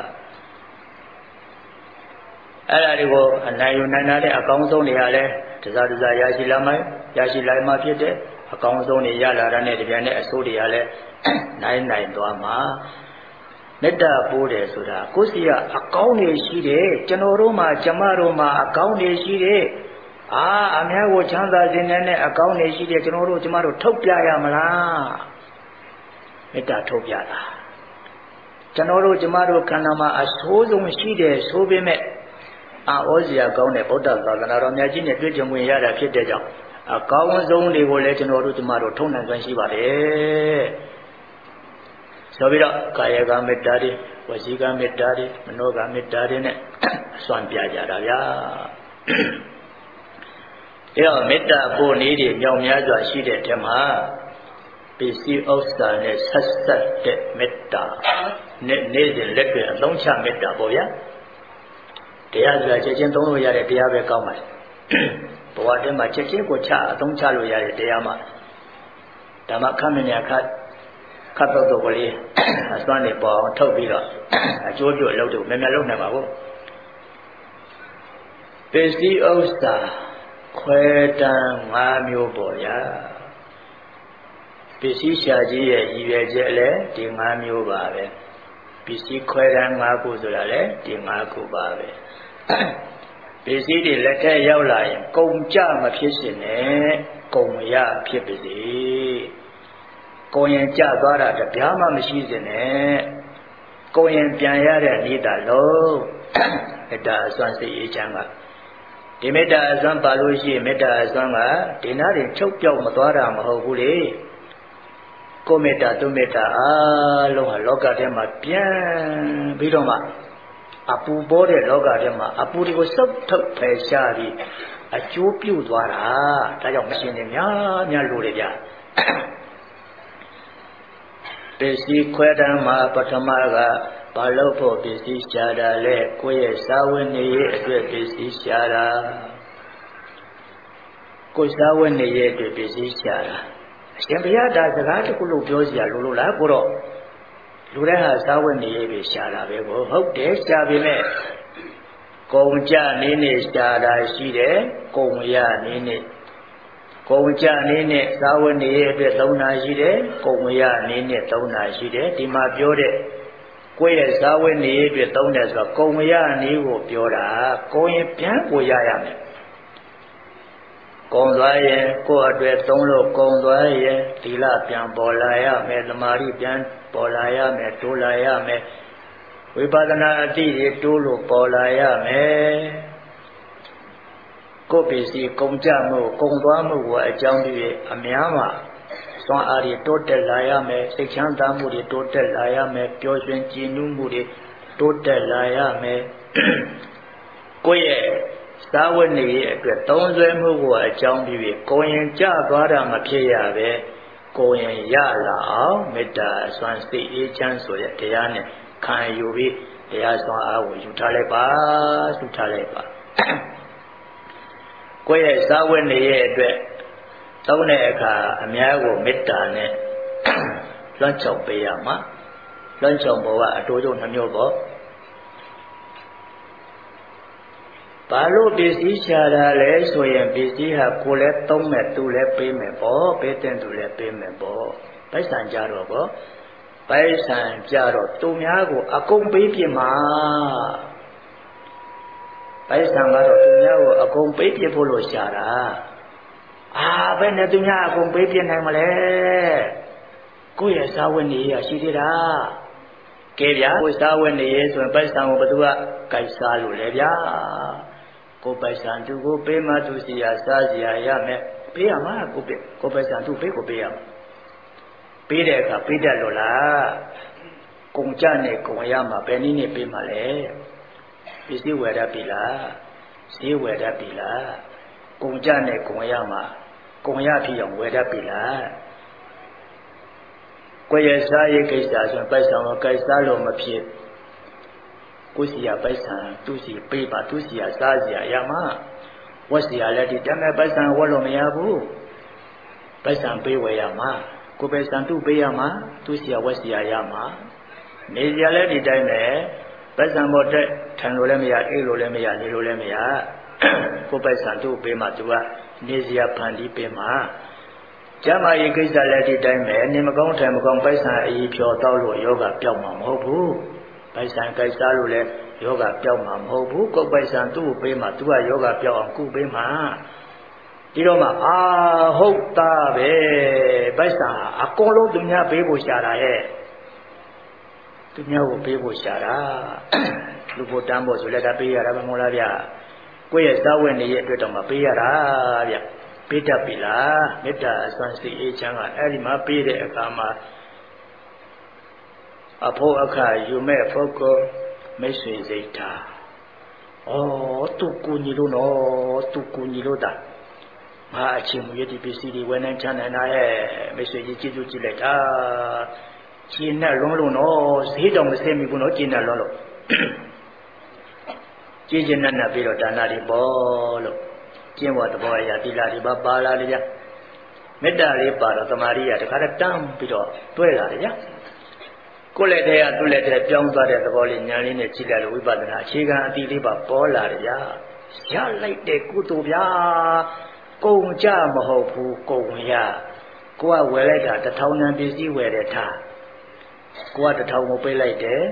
အဲ့ဒါတွေကိုအနိုင်ယူနိုင်တာတဲ့အကောင်းဆုံးတွေဟာလဲတစားတစားရရှိလာမှရရှိလာမှဖြစ်တဲ့အကောင်းဆုံးတွေရလာတာနဲ့တပြန်နဲ့အဆိုးတွေဟာလဲနိုင်နိုင်သွားမှာမေတ္တာပို့တယ်ဆိုတာကိုယ်စီကအကောင်းတွေရှိတယ်ကျွန်တော်တို့မှာကျမတို့မှာအကောင်းတွေရှိတယ်အာအများကိုချမ်းသာစေတဲ့အကောင်းတွေရှိတယ်ကျွန်တော်တို့ကျမတို့ထုတ်ပြရမလားမေတ္တာထုတ်ပြတာကျွန်တော်တို့ကျမတို့ခန္ဓာမှာအဆိုးဆုံးရှိတယ်ဆိုပေမဲ့အာဩဇရာကောင်းတဲ့ဗုဒ္ဓသာသနာတော်မြတ်ကြီးနဲ့တွေ့ကြုံဝင်ရတာဖြစ်တဲ့ကြောင့်အကောင်းဆုံးတွေကိုလည်းကျွန်တော်တို့ကျမတို့ထုံနိုင်စွမ်းရှိပါတယ်ဆိုပြီးတော့ကာယကမေတ္တာတွေဝစီကမေတ္တာတွေမနောကမေတ္တာတွေနဲ့အစွမ်းပြကြတာဗျာအဲတော့မေတ္တာပို့နည်းတွေမြောက်များစွာရှိတဲ့ထဲမှာပစ္စည်းဥစ္စာနဲ့ဆက်ဆက်တဲ့မေတ္တာနဲ့နေ့စဉ်လက်တွေ့အသုံးချမေတ္တာပေါ့ဗျာတရားဆိုတာချက်ချင်းသုံးလို့ရတဲ့တရားပဲကောင်းပါလေဘဝတည်းမှာချက်ချင်းကိုချအသုံးချလို့ရတဲ့တရားမှာဓမ္မခမညာခတ်ခတ်တော့တော့ကလေးအစွမ်းနေပေါ်အောင်ထုတ်ပြီးတော့အကျိုးပြုအလုပ်တွေမြန်မြန်လုပ်နိုင်ပါဘူးပစ္စည်းဥစ္စာခွဲတန်း၅မျိုးပေါ်ရပစ္စည်းရှာကြီးရဲ့ရည်ရွယ်ချက်လည်းဒီ၅မျိုးပါပဲပစ္စည်းခွဲတန်း၅ခုဆိုတာလည်းဒီ၅ခုပါပဲပစ္စည်းတွေလက်ထက်ရောက်လာရင်ကုန်ကြမဖြစ်ရှင်နဲ့ကုန်ရဖြစ်ပါစေကုန်ရင်ကြသွားတာတပြားမှမရှိစင်နဲ့ကုန်ရင်ပြန်ရတဲ့ဤတာလုံးမေတ္တာအစွမ်းစိတ်အေးချမ်းကဒီမေတ္တာအစွမ်းပါလို့ရှိရင်မေတ္တာအစွမ်းကဒီနာတွေချုပ်ပြောက်မသွားတာမဟုတ်ဘူးလေကိုမေတ္တာသူမေတ္တာအားလုံးဟာလောကထဲမှာပြန်ပြီးတော့မှအပူပေါ်တဲ့လောကထဲမှာအပူတွေကိုစုပ်ထုတ်ဖယ်ရှားပြီးအကျိုးပြုသွားတာဒါကြောင့်မရှင်နေများများလို့လေဗျာပစ္စည်းခွဲတမ်းမှာပထမကဘာလို့ဖို့ပစ္စည်းရှားတာလဲကိုယ့်ရဲ့စာဝတ်နေရေးအတွက်ပစ္စည်းရှားတာကိုယ်စာဝတ်နေရေးအတွက်ပစ္စည်းရှားတာအရှင်ဘုရားဒါစကားတစ်ခုလို့ပြောစရာလိုလို့လားကိုတော့လူတိုင်းဟာစာဝတ်နေရေးပဲရှားတာပဲကိုဟုတ်တယ်ရှားပြီမဲ့ကုံကြနေနေရှားတာရှိတယ်ကုံရနေနေကုံကြနေနဲ့သာဝနေရဲ့အတွက်သုံးနာရှိတယ်ကုံရနေနဲ့သုံးနာရှိတယ်ဒီမှာပြောတဲ့ကိုယ့်ရဲ့သာဝနေရဲ့အတွက်သုံးတယ်ဆိုတော့ကုံရနေကိုပြောတာကုံရင်ပြန်ကိုရရမယ်ကုံသွားရင်ကိုယ့်အတွက်သုံးလို့ကုံသွားရင်သီလပြန်ပေါ်လာရမယ်သမာဓိပြန်ပေါ်လာရမယ်တိုးလာရမယ်ဝိပဿနာအတိတွေတိုးလို့ပေါ်လာရမယ်ကိုယ်ပစ္စည်းကုန်ကြမှုကုန်သွားမှုကိုအကြောင်းပြု၍အများမှာစွမ်းအားတွေတိုးတက်လာရမယ်စိတ်ချမ်းသာမှုတွေတိုးတက်လာရမယ်ပျော်ရွှင်ကြည်နူးမှုတွေတိုးတက်လာရမယ်ကိုယ့်ရဲ့သာဝတ္နေရဲ့အတွက်သုံးဆွဲမှုကိုအကြောင်းပြု၍ကိုယ်ရင်ကြသွားတာမဖြစ်ရပဲကိုယ်ရင်ရလာအောင်မေတ္တာစွမ်းစိတ်အေးချမ်းဆိုတဲ့တရားနဲ့ခံယူပြီးတရားစွမ်းအားကိုယူထားလိုက်ပါဆုထားလိုက်ပါကိုယ့်ရဲ့စာဝတ်နေရဲ့အတွက်သုံးတဲ့အခါအများကိုမေတ္တာနဲ့လွှမ်းခြုံပေးရမှာလွှမ်းခြုံဖို့ကအတိုးကျုံနှမျိုးပေါ့ဘာလို့ပစ္စည်းရှာတာလဲဆိုရင်ပစ္စည်းဟာကိုယ်လည်းသုံးမယ်သူလည်းပေးမယ်ပေါ့ပေးတဲ့သူလည်းပေးမယ်ပေါ့ပိုက်ဆံကြတော့ပေါ့ပိုက်ဆံကြတော့သူများကိုအကုန်ပေးပြမှာပိုက်ဆံကတော့သူများကိုအကုန်ပေးပြဖို့လို့ရှာတာအာဘယ်နဲ့သူများအကုန်ပေးပြနိုင်မလဲကိုယ့်ရဲ့စာဝတ်နေရရှိသေးတာကဲဗျာကိုယ်စာဝတ်နေရဆိုရင်ပိုက်ဆံကိုဘယ်သူကကြိုက်စားလို့လဲဗျာကိုယ်ပိုက်ဆံသူကိုပေးမှသူစီရစားစီရရမယ်ပေးရမှာကိုပေးကိုပိုက်ဆံသူပေးကိုပေးရမှာပေးတဲ့အခါပေးတတ်လို့လားကုန်ကြနဲ့ကုန်ရမှာဘယ်နည်းနဲ့ပေးမှာလဲပစ္စည်းဝယ်တတ်ပြီလားဈေးဝယ်တတ်ပြီလားကုန်ကြနဲ့ကုန်ရမှာကုန်ရဖြစ်အောင်ဝယ်တတ်ပြီလားကိုယ့်ရဲ့စားရေးကိစ္စဆိုပိုက်ဆံကိုကြိုက်စားလို့မဖြစ်ကိုယ်စီရပိုက်ဆံသူ့စီပေးပါသူ့စီရစားစီရရမှာဝတ်စီရလည်းဒီတမ်းမဲ့ပိုက်ဆံဝတ်လို့မရဘူးပိုက်ဆံပေးဝယ်ရမှာကိုယ်ပိုက်ဆံသူ့ပေးရမှာသူ့စီရဝတ်စီရရမှာနေစီရလည်းဒီတိုင်းပဲပိုက်ဆံပေါ်တက်ထိုင်လို့လည်းမရအိတ်လို့လည်းမရနေလို့လည်းမရကိုယ်ပိုက်ဆံသူ့ပေးမှသူကနေစီရဖန်တီးပေးမှာကျမ်းမာရေးကိစ္စလည်းဒီတိုင်းပဲနေမကောင်းထိုင်မကောင်းပိုက်ဆံအကြီးဖြောတောက်လို့ယောဂပျောက်မှာမဟုတ်ဘူးပိုက်ဆံကြိုက်စားလို့လည်းယောဂပျောက်မှာမဟုတ်ဘူးကိုယ်ပိုက်ဆံသူ့ကိုပေးမှသူကယောဂပျောက်အောင်ကုပေးမှာဒီတော့မှအာဟုတ်တာပဲပိုက်ဆံအကုန်လုံးသူများပေးဖို့ရှာတာရဲ့သူများကိုပေးဖို့ရှာတာလူဖို့တန်းဖို့ဆိုလည်းဒါပေးရတာမဟုတ်လားဗျကိုယ့်ရဲ့သာဝတ်နေရဲ့အတွက်တော့မပေးရတာဗျပေးတတ်ပြီလားမေတ္တာအစွမ်းစိတ်အေးချမ်းကအဲ့ဒီမှာပေးတဲ့အခါမှာအဖို့အခါယူမဲ့ပုဂ္ဂိုလ်မိတ်ဆွေစိတ်ထားဩသူကူညီလို့နော်သူကူညီလို့တာငါအချင်းမွေးဒီပစ္စည်းတွေဝယ်နိုင်ချမ်းနိုင်တာရဲ့မိတ်ဆွေကြီးကျေးဇူးကြည့်လိုက်တာကျင်းနဲ့လွန်းလို့နော်ဈေးတောင်မဆင်းမိဘူးနော်ကျင်းနဲ့လွန်းလို့ကျင်းကျင်းနဲ့နဲ့ပြီးတော့ဒါနတွေပေါ်လို့ကျင်းပေါ်သဘောအရာတိလာတွေပါပါလာတယ်ဗျမေတ္တာလေးပါတော့သမာဓိရတခါတည်းတန်းပြီးတော့တွဲလာတယ်ဗျကိုယ်လက်ထဲကသူ့လက်ထဲပြောင်းသွားတဲ့သဘောလေးဉာဏ်လေးနဲ့ကြည့်လိုက်လို့ဝိပဿနာအခြေခံအတိလေးပါပေါ်လာတယ်ဗျာရလိုက်တဲ့ကုသိုလ်ဗျာကုန်ကြမဟုတ်ဘူးကုန်ရကိုကဝယ်လိုက်တာတစ်ထောင်တန်ပစ္စည်းဝယ်တယ်ထားကိုကတစ်ထောင်ကိုပေးလိုက်တယ်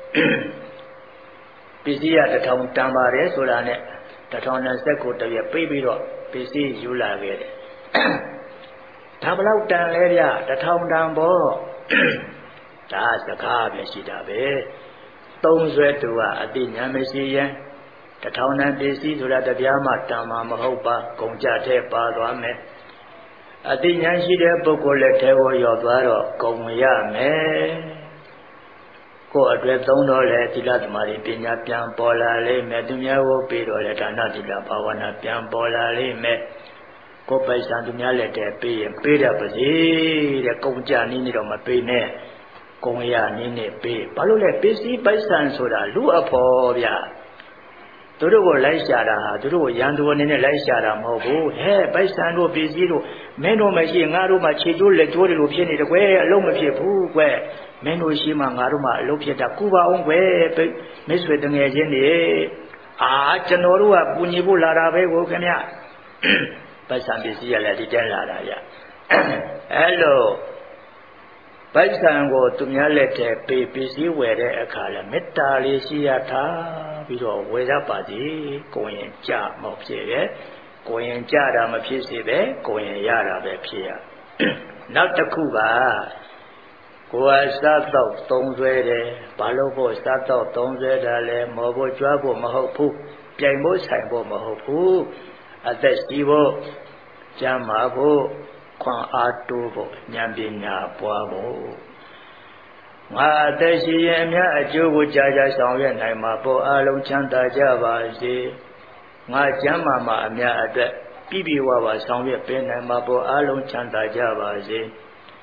ပစ္စည်းကတစ်ထောင်တန်ပါတယ်ဆိုတာနဲ့တစ်ထောင်တန်စက်ကိုတရက်ပေးပြီးတော့ပစ္စည်းယူလာခဲ့တယ်ဒါဘလောက်တန်လဲဗျတစ်ထောင်တန်ပေါ့ဒါစကားပဲရှိတာပဲသုံးဆွဲသူကအတိညာမရှိရင်တထောင်တန်ပစ္စည်းဆိုတာတရားမှတန်မှာမဟုတ်ပါကုန်ကြတဲ့ပါသွားမယ်အတိညာရှိတဲ့ပုဂ္ဂိုလ်လက်ထဲကိုရောက်သွားတော့ကုန်ရမယ်ကိုယ်အတွက်သုံးတော့လေသီလသမာဓိပညာပြန်ပေါ်လာလိမ့်မယ်သူများကိုပြီးတော့လေဒါနသီလဘာဝနာပြန်ပေါ်လာလိမ့်မယ်ကိုယ်ပိုက်ဆံသူများလက်ထဲပေးရင်ပေးတတ်ပါစေတဲ့ကုန်ကြနည်းနည်းတော့မပေးနဲ့ကုန်ရနည်းနည်းပေးဘာလို့လဲပစ္စည်းပိုက်ဆံဆိုတာလူအဖို့ဗျာသူတို့ကိုလိုက်ရှာတာဟာသူတို့ကိုရန်သူအနေနဲ့လိုက်ရှာတာမဟုတ်ဘူးဟဲ့ပိုက်ဆံတို့ပစ္စည်းတို့မင်းတို့မရှိငါတို့မှခြေကျိုးလက်ကျိုးတွေလိုဖြစ်နေတယ်ကွယ်အလုံးမဖြစ်ဘူးကွယ်မင်းတို့ရှိမှငါတို့မှအလုံးဖြစ်တာကူပါအောင်ကွယ်မိတ်ဆွေတငယ်ချင်းတွေအာကျွန်တော်တို့ကပူညီဖို့လာတာပဲကိုခင်ဗျပိုက်ဆံပစ္စည်းရလည်းဒီတဲလာတာဗျအဲ့လိုပိုက်ဆံကိုသူများလက်ထဲပေးပစ္စည်းဝယ်တဲ့အခါလဲမေတ္တာလေးရှိရထားပြီးတော့ဝယ်ရပါစေကိုရင်ကြမဖြစ်ရဲ့ကိုရင်ကြတာမဖြစ်စေပဲကိုရင်ရတာပဲဖြစ်ရနောက်တစ်ခုကကိုယ်ကစားတော့သုံးဆွဲတယ်ဘာလို့ဖို့စားတော့သုံးဆွဲတာလဲမော်ဖို့ကြွားဖို့မဟုတ်ဘူးပြိုင်ဖို့ဆိုင်ဖို့မဟုတ်ဘူးအသက်ရှိဖို့ကျမ်းမာဖို့ခွန်အားတိုးဖို့ဉာဏ်ပညာပွားဖို့ငါအသက်ရှိရင်အများအကျိုးကိုကြာကြာဆောင်ရွက်နိုင်မှာပေါ်အလုံးချမ်းသာကြပါစေငါကျမ်းမာမှာအများအတွက်ပြည့်ပြည့်ဝဝဆောင်ရွက်ပေးနိုင်မှာပေါ်အလုံးချမ်းသာကြပါစေ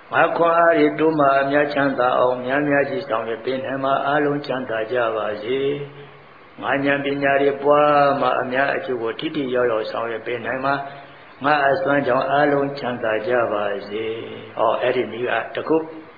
ငါခွန်အားရတို့မှာအများချမ်းသာအောင်များများကြီးဆောင်ရွက်ပေးနိုင်မှာအလုံးချမ်းသာကြပါစေငါဉာဏ်ပညာတွေပွားမှာအများအကျိုးကိုထိထိရောက်ရောက်ဆောင်ရွက်ပေးနိုင်မှာငါအစွမ်းကြောင့်အလုံးချမ်းသာကြပါစေဟောအဲ့ဒီနည်းကတခု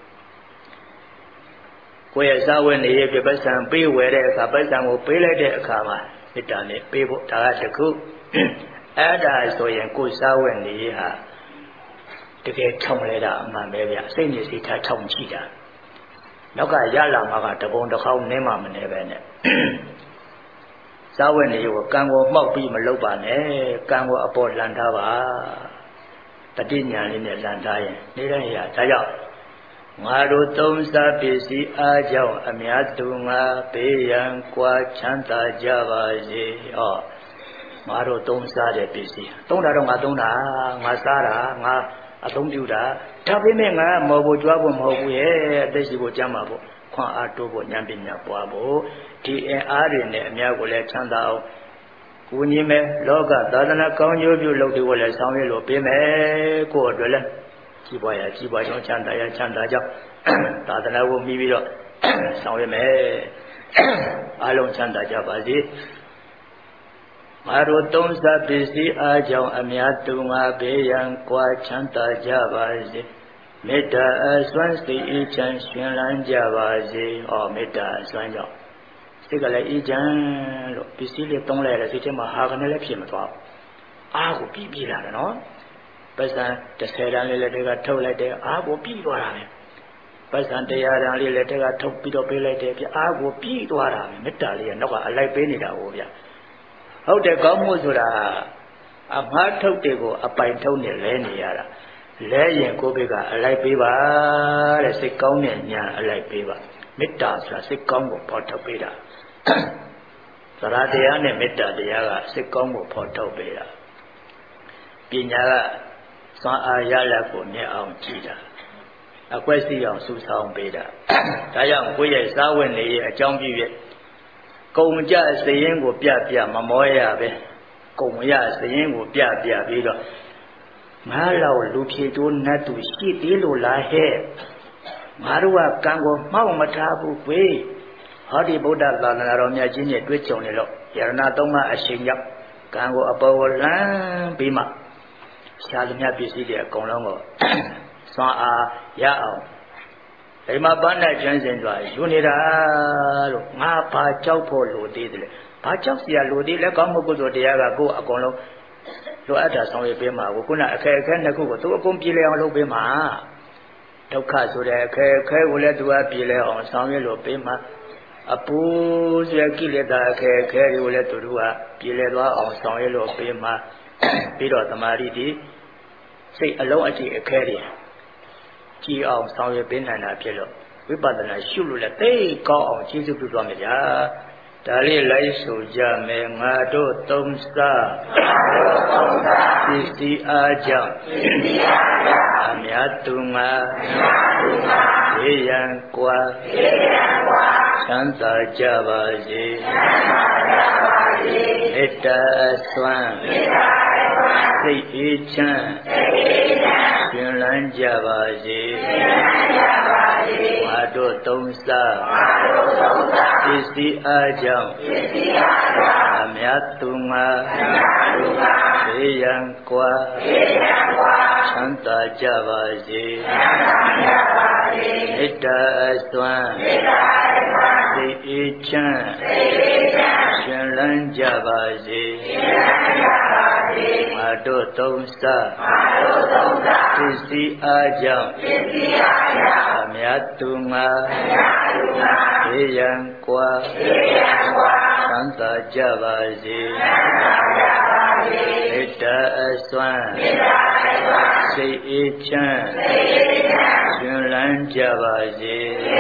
ကိုယ့်ရဲ့စာဝတ်နေရေးပြပတ်စံပေးဝယ်တဲ့အခါပတ်စံကိုပေးလိုက်တဲ့အခါမှာမေတ္တာနဲ့ပေးဖို့ဒါကတခုအဲ့ဒါဆိုရင်ကိုယ်စာဝတ်နေရေးဟာတကယ်ထုံလဲတာအမှန်ပဲဗျစိတ်နဲ့စိတ်ထားထုံကြည့်တာနောက်ကရလာမှာကတပုံတစ်ခေါက်နင်းမှမနေပဲနဲ့စာဝတ်နေရေးကိုကံကိုမှောက်ပြီးမလုပ်ပါနဲ့ကံကိုအပေါ်လန်ထားပါတတိညာလေးနဲ့လန်ထားရင်နေတိုင်းရဒါကြောင့်ငါတို့သုံးစားပစ္စည်းအားကြောင့်အများသူငါဘေးရန်ကွာချမ်းသာကြပါစေဟောငါတို့သုံးစားတဲ့ပစ္စည်းသုံးတာတော့ငါသုံးတာငါစားတာငါအသုံးပြုတာဒါပေမဲ့ငါမော်ဖို့ကြွားဖို့မဟုတ်ဘူးရဲ့အသက်ရှိဖို့ကြမ်းပါဖို့ခွန်အားတိုးဖို့ဉာဏ်ပညာပွားဖို့ဒီအင်အားတွေနဲ့အများကိုလည်းချမ်းသာအောင်ကိုညီမဲ့လောကသာသနာကောင်းကျိုးပြုလုပ်တွေကိုလည်းဆောင်ရွက်လို့ပေးမယ်ကိုယ့်အတွက်လည်းကြီးပွားရကြီးပွားကြောင်းချမ်းသာရချမ်းသာကြောင်းသာသနာကိုမြည်ပြီးတော့ဆောင်ရွက်မယ်အားလုံးချမ်းသာကြပါစေငါတို့သုံးစားပစ္စည်းအားကြောင့်အများသူငါဘေးရန်ကွာချမ်းသာကြပါစေမေတ္တာအစွမ်းစိတ်အေးချမ်းရှင်လန်းကြပါစေ။ဩမေတ္တာအစွမ်းကြောင့်စိတ်ကလည်းအေးချမ်းလို့ပစ္စည်းလေးသုံးလိုက်ရတဲ့စိတ်ထဲမှာဟာကနေလည်းဖြစ်မသွားဘူး။အားကိုပြီးပြီးလာတယ်နော်။ပတ်စံတစ်ဆယ်တန်းလေးလည်းတည်းကထုတ်လိုက်တယ်အားကိုပြီးသွားတာပဲ။ပတ်စံတရားတန်းလေးလည်းတည်းကထုတ်ပြီးတော့ပေးလိုက်တယ်ပြအားကိုပြီးသွားတာပဲမေတ္တာလေးကနောက်ကအလိုက်ပေးနေတာဟိုဗျ။ဟုတ်တယ်ကောင်းမှုဆိုတာအမှားထုတ်တယ်ကိုအပိုင်ထုတ်နေလဲနေရတာလဲရင်ကိုယ့်ဘက်ကအလိုက်ပေးပါတဲ့စိတ်ကောင်းတဲ့ညာအလိုက်ပေးပါမေတ္တာဆိုတာစိတ်ကောင်းကိုပေါ်ထုတ်ပေးတာသရတရားနဲ့မေတ္တာတရားကစိတ်ကောင်းကိုပေါ်ထုတ်ပေးတာပညာကစွမ်းအားရလက်ကိုမြဲအောင်ကြည့်တာအကွက်စီအောင်စူဆောင်းပေးတာဒါကြောင့်ကိုယ့်ရဲ့စားဝတ်နေရဲ့အကြောင်းပြည့်ရဲ့ကုံကြစရင်ကိုပြပြမမောရပဲကုံရစရင်ကိုပြပြပြီးတော့ငါလောက်လူဖြေတိုးနတ်သူရှိသေးလို့လားဟဲ့ငါတို့ကကံကိုမှောက်မထားဘူးကွေဟောဒီဗုဒ္ဓသာသနာတော်မြတ်ကြီးနဲ့တွေ့ကြုံနေလို့ယရဏသုံးပါးအရှင်ကြောင့်ကံကိုအပေါ်လန်းပြီးမှရှားသမျှပစ္စည်းတွေအကုန်လုံးကိုစွမ်းအားရအောင်ဒီမှာပန်းတဲ့ကျမ်းစဉ်ဆိုတာယူနေတာလို့ငါဘာကြောက်ဖို့လိုသေးတယ်လဲဘာကြောက်เสียလိုသေးလဲကောင်းမှုကုသိုလ်တရားကကိုယ်အကုန်လုံးလိုအပ်တာဆောင်ရွက်ပေးမှာကိုခုနအခက်အခဲနှစ်ခုကိုသူအကုန်ပြေလည်အောင်လုပ်ပေးမှာဒုက္ခဆိုတဲ့အခက်အခဲကိုလည်းသူကပြေလည်အောင်ဆောင်ရွက်လို့ပေးမှာအပူဆိုတဲ့ကိလေသာအခက်အခဲတွေကိုလည်းသူတို့ကပြေလည်သွားအောင်ဆောင်ရွက်လို့ပေးမှာပြီးတော့သမာဓိဒီစိတ်အလုံးအကြည့်အခဲတွေကြည်အောင်ဆောင်ရွက်ပေးနိုင်တာဖြစ်လို့ဝိပဿနာရှုလို့လည်းသိကောင်းအောင်ကျေစုပြုသွားမယ်ဗျာဒါလေးလိုက်ဆိုကြမယ်ငါတို့သုံးစားပစ္စည်းအားကြောင့်အများသူငါဘေးရန်ကွာချမ်းသာကြပါစေမေတ္တာစွမ်းစိတ်အေးချမ်းရှင်လန်းကြပါစေငါတို့သုံးစားပစ္စည်းအားကြောင့်အများသူငါဘေးရန်ကွာချမ်းသာကြပါစေမေတ္တာစွမ်းစိတ်အေးချမ်းရှင်လန်းကြပါစေငါတို့သုံးစားပစ္စည်းအားကြောင့်အများသူငါဘေးရန်ကွာချမ်းသာကြပါစေမေတ္တာအစွမ်းစိတ်အေးချမ်းရှင်လန်းကြပါစေ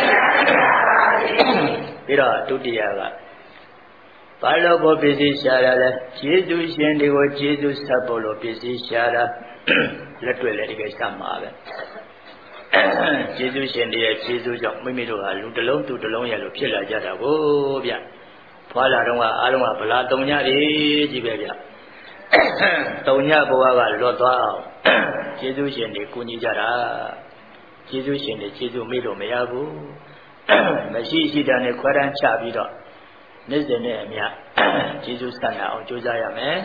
ပြီးတော့ဒုတိယကဘာလို့ကိုပစ္စည်းရှာရလဲကျေးဇူးရှင်တွေကိုကျေးဇူးဆက်ဖို့လို့ပစ္စည်းရှာတာလက်တွေ့လည်းဒီကိစ္စမှာပဲကျေးဇူးရှင်တွေရဲ့ကျေးဇူးကြောင့်မိမိတို့ဟာလူတစ်လုံးသူတစ်လုံးရဲ့လို့ဖြစ်လာကြတာကိုဗျဖွာလာတော့ကအားလုံးကဗလာတုံညတွေကြီးပဲဗျတုံညဘဝကလွတ်သွားအောင်ကျေးဇူးရှင်တွေကူညီကြတာကျေးဇူးရှင်တွေကျေးဇူးမေ့လို့မရဘူးမရှိရှိတာနဲ့ခွဲတန်းချပြီးတော့နေ့စဉ်နဲ့အမျှကျေးဇူးဆက်နာအောင်ကြိုးစားရမယ်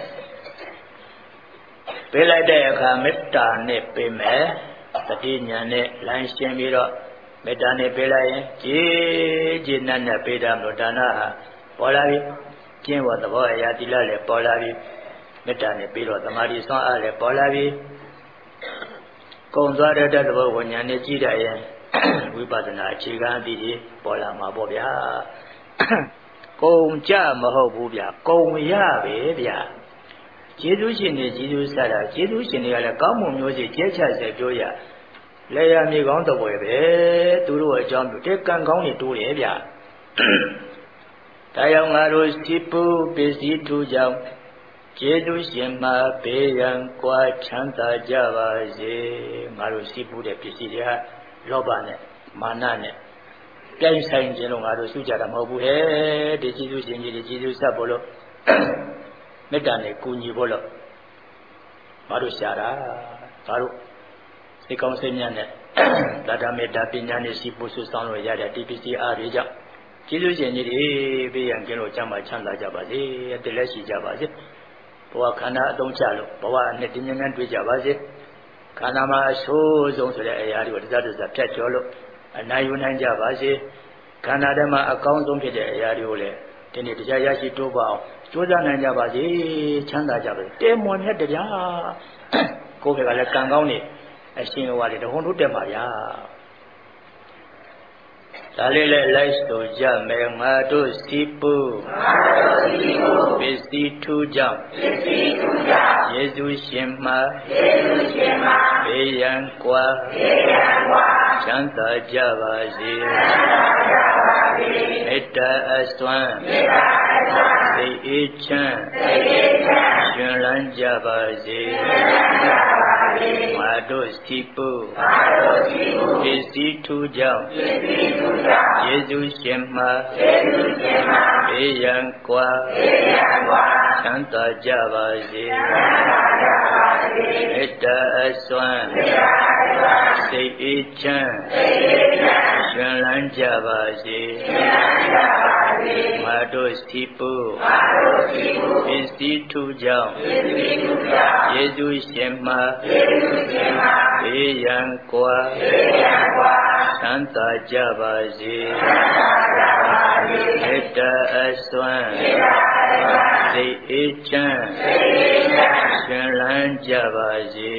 ပေးလိုက်တဲ့အခါမေတ္တာနဲ့ပေးမယ်တတိညာနဲ့လမ်းရှင်းပြီးတော့မေတ္တာနဲ့ပေးလိုက်ရင်ကျေးကျေးနတ်နဲ့ပေးတာမလို့ဒါနဟာပေါ်လာပြီကျင့်ဝတ်သဘောအရာတိလလည်းပေါ်လာပြီမေတ္တာနဲ့ပြီးတော့သမာဓိစွမ်းအားလည်းပေါ်လာပြီကုံသွားတဲ့သဘောကိုဉာဏ်နဲ့ကြည့်တတ်ရင်ဝိပဿနာအခြေခံအသည့်ကြီးပေါ်လာမှာပေါ့ဗျာကုံကြမဟုတ်ဘူးဗျာကုံရပဲဗျာကျေးဇူးရှင်တွေကျေးဇူးဆက်တာကျေးဇူးရှင်တွေကလည်းကောင်းမှုမျိုးစီကျဲချစေပြောရလေယာမြေကောင်းတပွဲပဲသူတို့အကြောင်းပြုတဲ့ကံကောင်းတွေတိုးတယ်ဗျာဒါကြောင့်ငါတို့စိပုပစ္စည်းထူကြောင့်ကျေးဇူးရှင်မှာဘေးရန်ကွာချမ်းသာကြပါစေငါတို့စိပုတဲ့ပစ္စည်းတွေကလောဘနဲ့မာနနဲ့ပြိုင်ဆိုင်ခြင်းလို့ငါတို့စုကြတာမဟုတ်ဘူးဟဲ့ဒီကျေးဇူးရှင်ကြီးတွေကျေးဇူးဆက်ဖို့လို့မေတ္တာနဲ့ကူညီဖို့လို့ငါတို့ရှာတာငါတို့စိတ်ကောင်းစိတ်မြတ်နဲ့သာဓမေတ္တာပညာနဲ့ရှိဖို့ဆုဆောင်လို့ရတဲ့ဒီပစ္စည်းအားတွေကြောင့်ကျေးဇူးရှင်ကြီးတွေဘေးရန်ကင်းလို့ကျမ်းမာချမ်းသာကြပါစေအတလက်ရှိကြပါစေဘဝခန္ဓာအသုံးချလို့ဘဝနဲ့တင်းမြန်းတွေ့ကြပါစေခန္ဓာမှာအဆိုးဆုံးဆိုတဲ့အရာတွေကိုတစ်စတစ်စဖြတ်ကျော်လို့အနိုင်ယူနိုင်ကြပါစေခန္ဓာထဲမှာအကောင်းဆုံးဖြစ်တဲ့အရာတွေကိုလည်းဒီနေ့တရားရရှိတိုးပါအောင်ကြိုးစားနိုင်ကြပါစေချမ်းသာကြပါစေတဲမွန်မြတ်တရားကိုယ်ကလည်းကံကောင်းနေအရှင်ဟောတယ်တဟုန်တို့တက်ပါဗျာဒါလေးလည်းလိုက်ဆိုကြမယ်ငါတို့စီပုပစ္စည်းထူကြောင့်ယေရှုရှင်မှာဘေးရန်ကွာချမ်းသာကြပါစေမေတ္တာအစွမ်းစိတ်အေးချမ်းရှင်လန်းကြပါစေငါတို့စီပုပစ္စည်းထူကြောင့်ယေရှုရှင်မှာဘေးရန်ကွာချမ်းသာကြပါစေမေတ္တာအစွမ်းစိတ်အေးချမ်းရှင်လန်းကြပါစေငါတို့စီပုပစ္စည်းထူကြောင့်ယေရှုရှင်မှာဘေးရန်ကွာချမ်းသာကြပါစေမေတ္တာအစွမ်းစိတ်အေးချမ်းရှင်လန်းကြပါစေ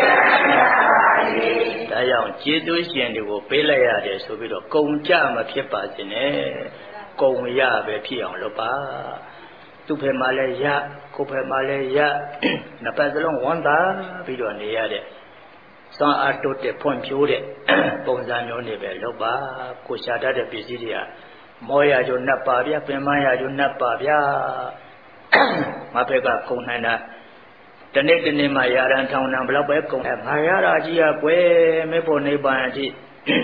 ဒါကြောင့်ကျေးဇူးရှင်တွေကိုပေးလိုက်ရတယ်ဆိုပြီးတော့ကုံကြမဖြစ်ပါစေနဲ့ကုံရပဲဖြစ်အောင်လုပ်ပါသူ့ဖက်မှာလည်းရကိုယ်ဖက်မှာလည်းရနှစ်ပတ်စလုံးဝန်တာပြီးတော့နေရတဲ့စွမ်းအားတိုးတဲ့ဖွံ့ဖြိုးတဲ့ပုံစံမျိုးနဲ့ပဲလုပ်ပါကိုရှာတတ်တဲ့ပစ္စည်းတွေကမောရကြုံနှပ်ပါဗျာပင်မရကြုံနှပ်ပါဗျာမဖက်ကကုံနိုင်တာတနေ့တနေ့မှရာရန်ထောင်နှံဘလောက်ပဲကုံငါရတာကြီးရကွယ်မေဖို့နိဗ္ဗာန်အထိ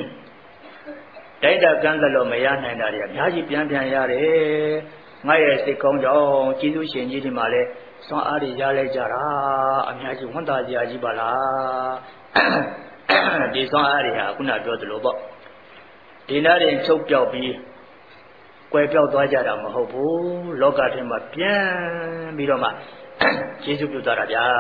တိုက်တာကမ်းသလို့မရနိုင်တာတွေအများကြီးပြန်ပြန်ရတယ်ငါရဲ့စိတ်ကောင်းကြောင့်ကျေးဇူးရှင်ကြီးဒီမှာလဲစွမ်းအားတွေရလိုက်ကြတာအများကြီးဝန်တာစရာကြီးပါလားဒီစွမ်းအားတွေဟာခုနပြောသလိုပေါ့ဒီနားရင်ချုပ်ပြောက်ပြီးကွယ်ပြောက်သွားကြတာမဟုတ်ဘူးလောကထဲမှာပြန်ပြီးတော့မှကျေးဇူးပြုသွားတာဗျာ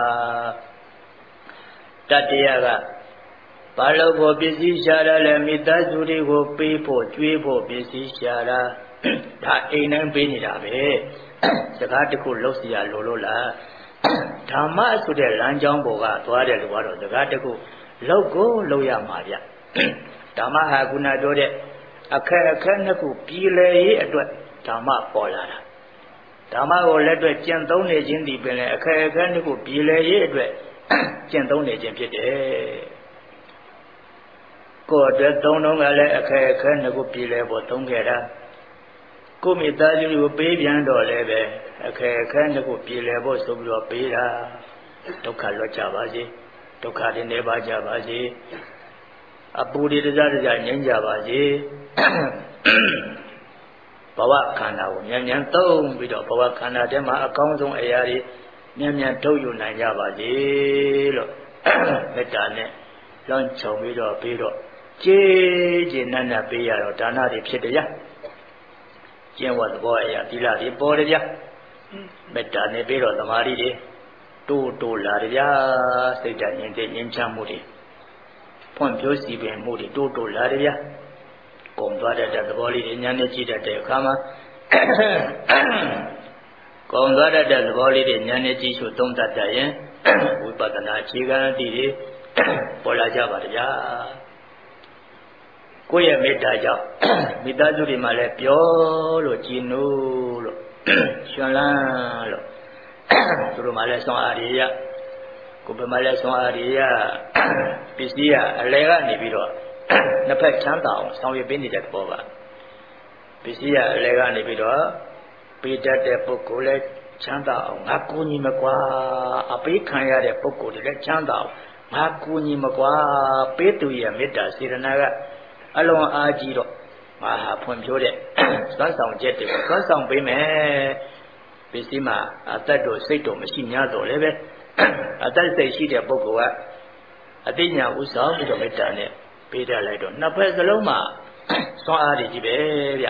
တတရားကဘာလို့ဖို့ပစ္စည်းရှာတာလဲမိသားစုတွေကိုပေးဖို့ကျွေးဖို့ပစ္စည်းရှာတာဒါအိမ်တိုင်းပေးနေတာပဲစကားတစ်ခုလုံးစီရလို့လို့လားဓမ္မဆိုတဲ့လမ်းကြောင်းပေါ်ကသွားတယ်လို့ကတော့စကားတစ်ခုလောက်ကိုလောက်ရမှာဗျဓမ္မဟာကုဏပြောတဲ့အခက်အခက်နှစ်ခုပြည်လေရေးအတွက်ဓမ္မပေါ်လာတာဓမ္မကိုလက်တွေ့ကျင့်သုံးနေခြင်းဒီပင်လည်းအခက်အခက်နှစ်ခုပြည်လေရေးအတွက်ကျင့်သုံးနေခြင်းဖြစ်တယ်ကိုယ်အတွက်သုံးလုံးကလည်းအခက်အခက်နှစ်ခုပြည်လေဖို့သုံးခဲ့တာကိုမိသားစုကိုပေးပြန်တော့လည်းပဲအခက်အခက်နှစ်ခုပြည်လေဖို့ဆိုပြီးတော့ပေးတာဒုက္ခလွတ်ကြပါစေဒုက္ခတွေနေပါကြပါစေအပူတွေတစားတစားငြိမ်းကြပါစေဘဝခန္ဓာကိုမြန်မြန်သုံးပြီးတော့ဘဝခန္ဓာထဲမှာအကောင်းဆုံးအရာတွေမြန်မြန်ထုတ်ယူနိုင်ကြပါစေလို့မေတ္တာနဲ့လွန်ခြုံပြီးတော့ပြီးတော့ Che je nana peya ro dana de phit de ya. Chin wa thabo aya thila de po de ya. Metta ne pe ro thamari de to to la de ya. Sait ta nyin te nyin chang mu de. Phwant phyo si pin mu de to to la de ya. Kum twa dat ta thabo li de nyan ne chi dat de akha ma Kum twa dat ta thabo li de nyan ne chi so thong tat ta yin Vipassana chi kan ti de po la ja ba de ya. ကိုယ့်ရဲ့မေတ္တာကြောင့်မိသားစုတွေမှာလည်းပျော်လို့ကြည်နူးလို့ရှင်လန်းလို့သူတို့မှာလည်းဆွမ်းအားတွေရကိုယ်ဘက်မှာလည်းဆွမ်းအားတွေရပစ္စည်းကအလဲကနေပြီးတော့နှစ်ဖက်ချမ်းသာအောင်ဆောင်ရွက်ပေးနေတဲ့သဘောပါပစ္စည်းကအလဲကနေပြီးတော့ပေးတတ်တဲ့ပုဂ္ဂိုလ်လည်းချမ်းသာအောင်ငါကူညီမကွာအပေးခံရတဲ့ပုဂ္ဂိုလ်တွေလည်းချမ်းသာအောင်ငါကူညီမကွာပေးသူရဲ့မေတ္တာစေတနာကအလွန်အားကြီးတော့ငါဟာဖွံ့ဖြိုးတဲ့စွမ်းဆောင်ချက်တွေစွမ်းဆောင်ပေးမယ်ပစ္စည်းမှာအသက်တို့စိတ်တို့မရှိများတော့လည်းပဲအသက်စိတ်ရှိတဲ့ပုဂ္ဂိုလ်ကအသိဉာဏ်ဥဆောင်ပြီးတော့မေတ္တာနဲ့ပေးတတ်လိုက်တော့နှစ်ဖက်စလုံးမှာစွမ်းအားတွေကြီးပဲဗျ